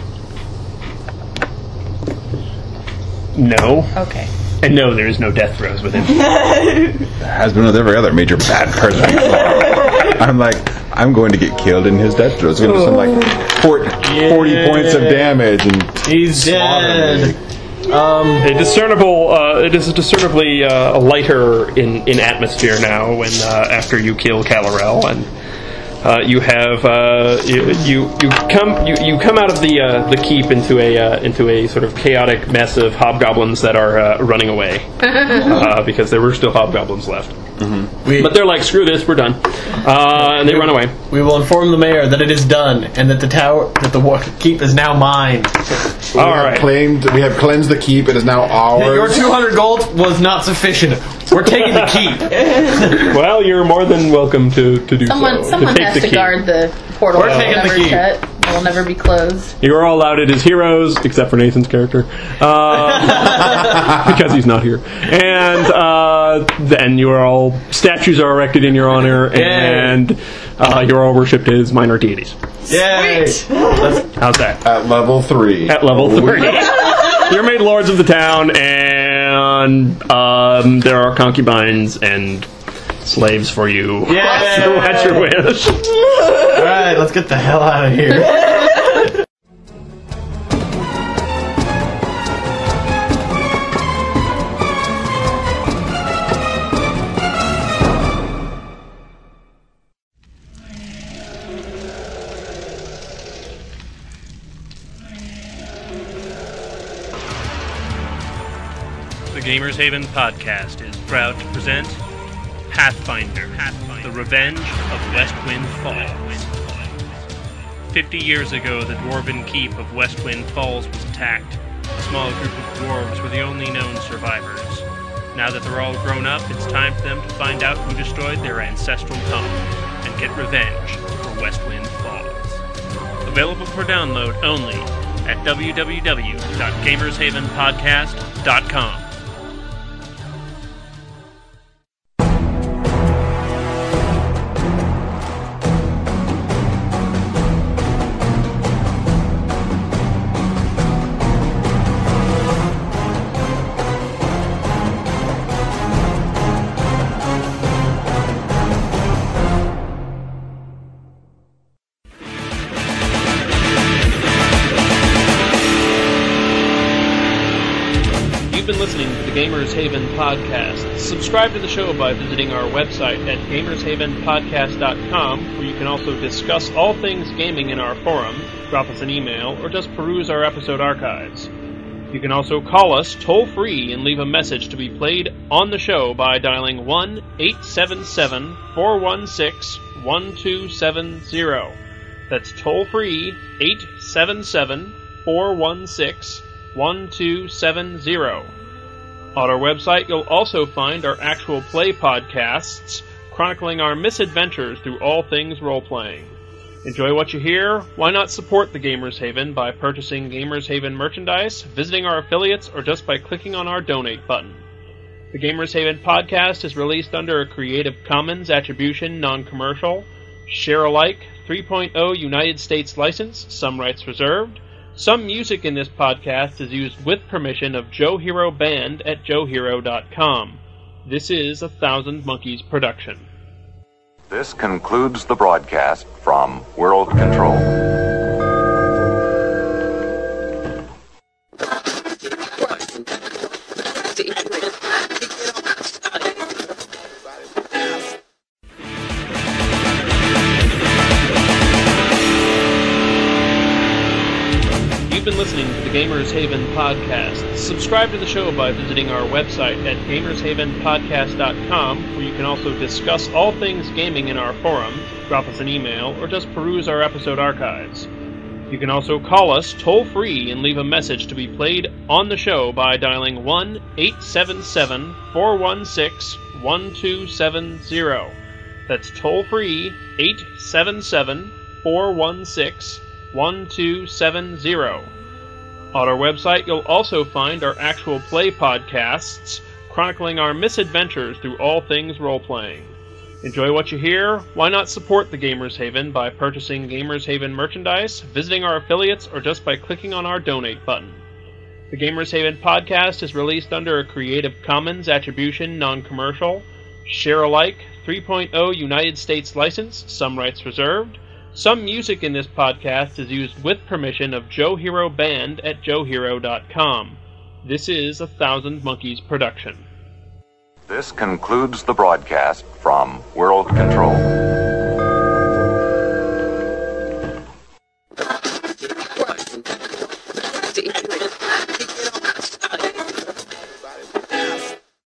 No, Okay. and no, there is no death throes with him. Has been with every other major bad person. I'm like, I'm going to get killed in his death throw. It's going to be some like 40 points of damage and He's slaughter dead. me. A discernible, it is discernibly lighter in atmosphere now when after you kill Calorel, and you have you come out of the keep into a sort of chaotic mess of hobgoblins that are running away because there were still hobgoblins left. But they're like, screw this, we're done, and they run away. We will inform the mayor that it is done and that the keep is now mine. All right. We have cleansed the keep. It is now Your ours. 200 gold was not sufficient. We're taking the keep. Well, you're more than welcome to do Someone so. someone take has the to key. guard the portal. We're It will taking the never key. shut. It will never be closed. You're all outed as heroes, except for Nathan's character, because he's not here. And then you are all statues are erected in your honor, and you're all worshipped as minor deities. Yay! How's that? At level 3. At level 3, you're made lords of the town, and there are concubines and slaves for you. Yay! So that's your wish. Alright, let's get the hell out of here. The Gamers Haven podcast is proud to present Pathfinder, The Revenge of Westwind Falls. 50 years ago, the dwarven keep of Westwind Falls was attacked. A small group of dwarves were the only known survivors. Now that they're all grown up, it's time for them to find out who destroyed their ancestral home and get revenge for Westwind Falls. Available for download only at www.gamershavenpodcast.com. You've been listening to the Gamers Haven podcast. Subscribe to the show by visiting our website at gamershavenpodcast.com, where you can also discuss all things gaming in our forum, drop us an email, or just peruse our episode archives. You can also call us toll-free and leave a message to be played on the show by dialing 1-877-416-1270. That's toll-free, 877-416-1270. On our website, you'll also find our actual play podcasts, chronicling our misadventures through all things role-playing. Enjoy what you hear? Why not support the Gamers Haven by purchasing Gamers Haven merchandise, visiting our affiliates, or just by clicking on our donate button? The Gamers Haven podcast is released under a Creative Commons Attribution Non-Commercial, Share-alike 3.0 United States license, some rights reserved. Some music in this podcast is used with permission of Joe Hero Band at joehero.com. This is a Thousand Monkeys production. This concludes the broadcast from World Control. You've been listening to the Gamers Haven podcast. Subscribe to the show by visiting our website at gamershavenpodcast.com, where you can also discuss all things gaming in our forum, drop us an email, or just peruse our episode archives. You can also call us toll-free and leave a message to be played on the show by dialing 1-877-416-1270. That's toll-free, 877-416-1270. On our website, you'll also find our actual play podcasts, chronicling our misadventures through all things role-playing. Enjoy what you hear? Why not support the Gamers Haven by purchasing Gamers Haven merchandise, visiting our affiliates, or just by clicking on our donate button? The Gamers Haven podcast is released under a Creative Commons Attribution Non-Commercial, Share-alike 3.0 United States license, some rights reserved. Some music in this podcast is used with permission of Joe Hero Band at joehero.com. This is a Thousand Monkeys production. This concludes the broadcast from World Control.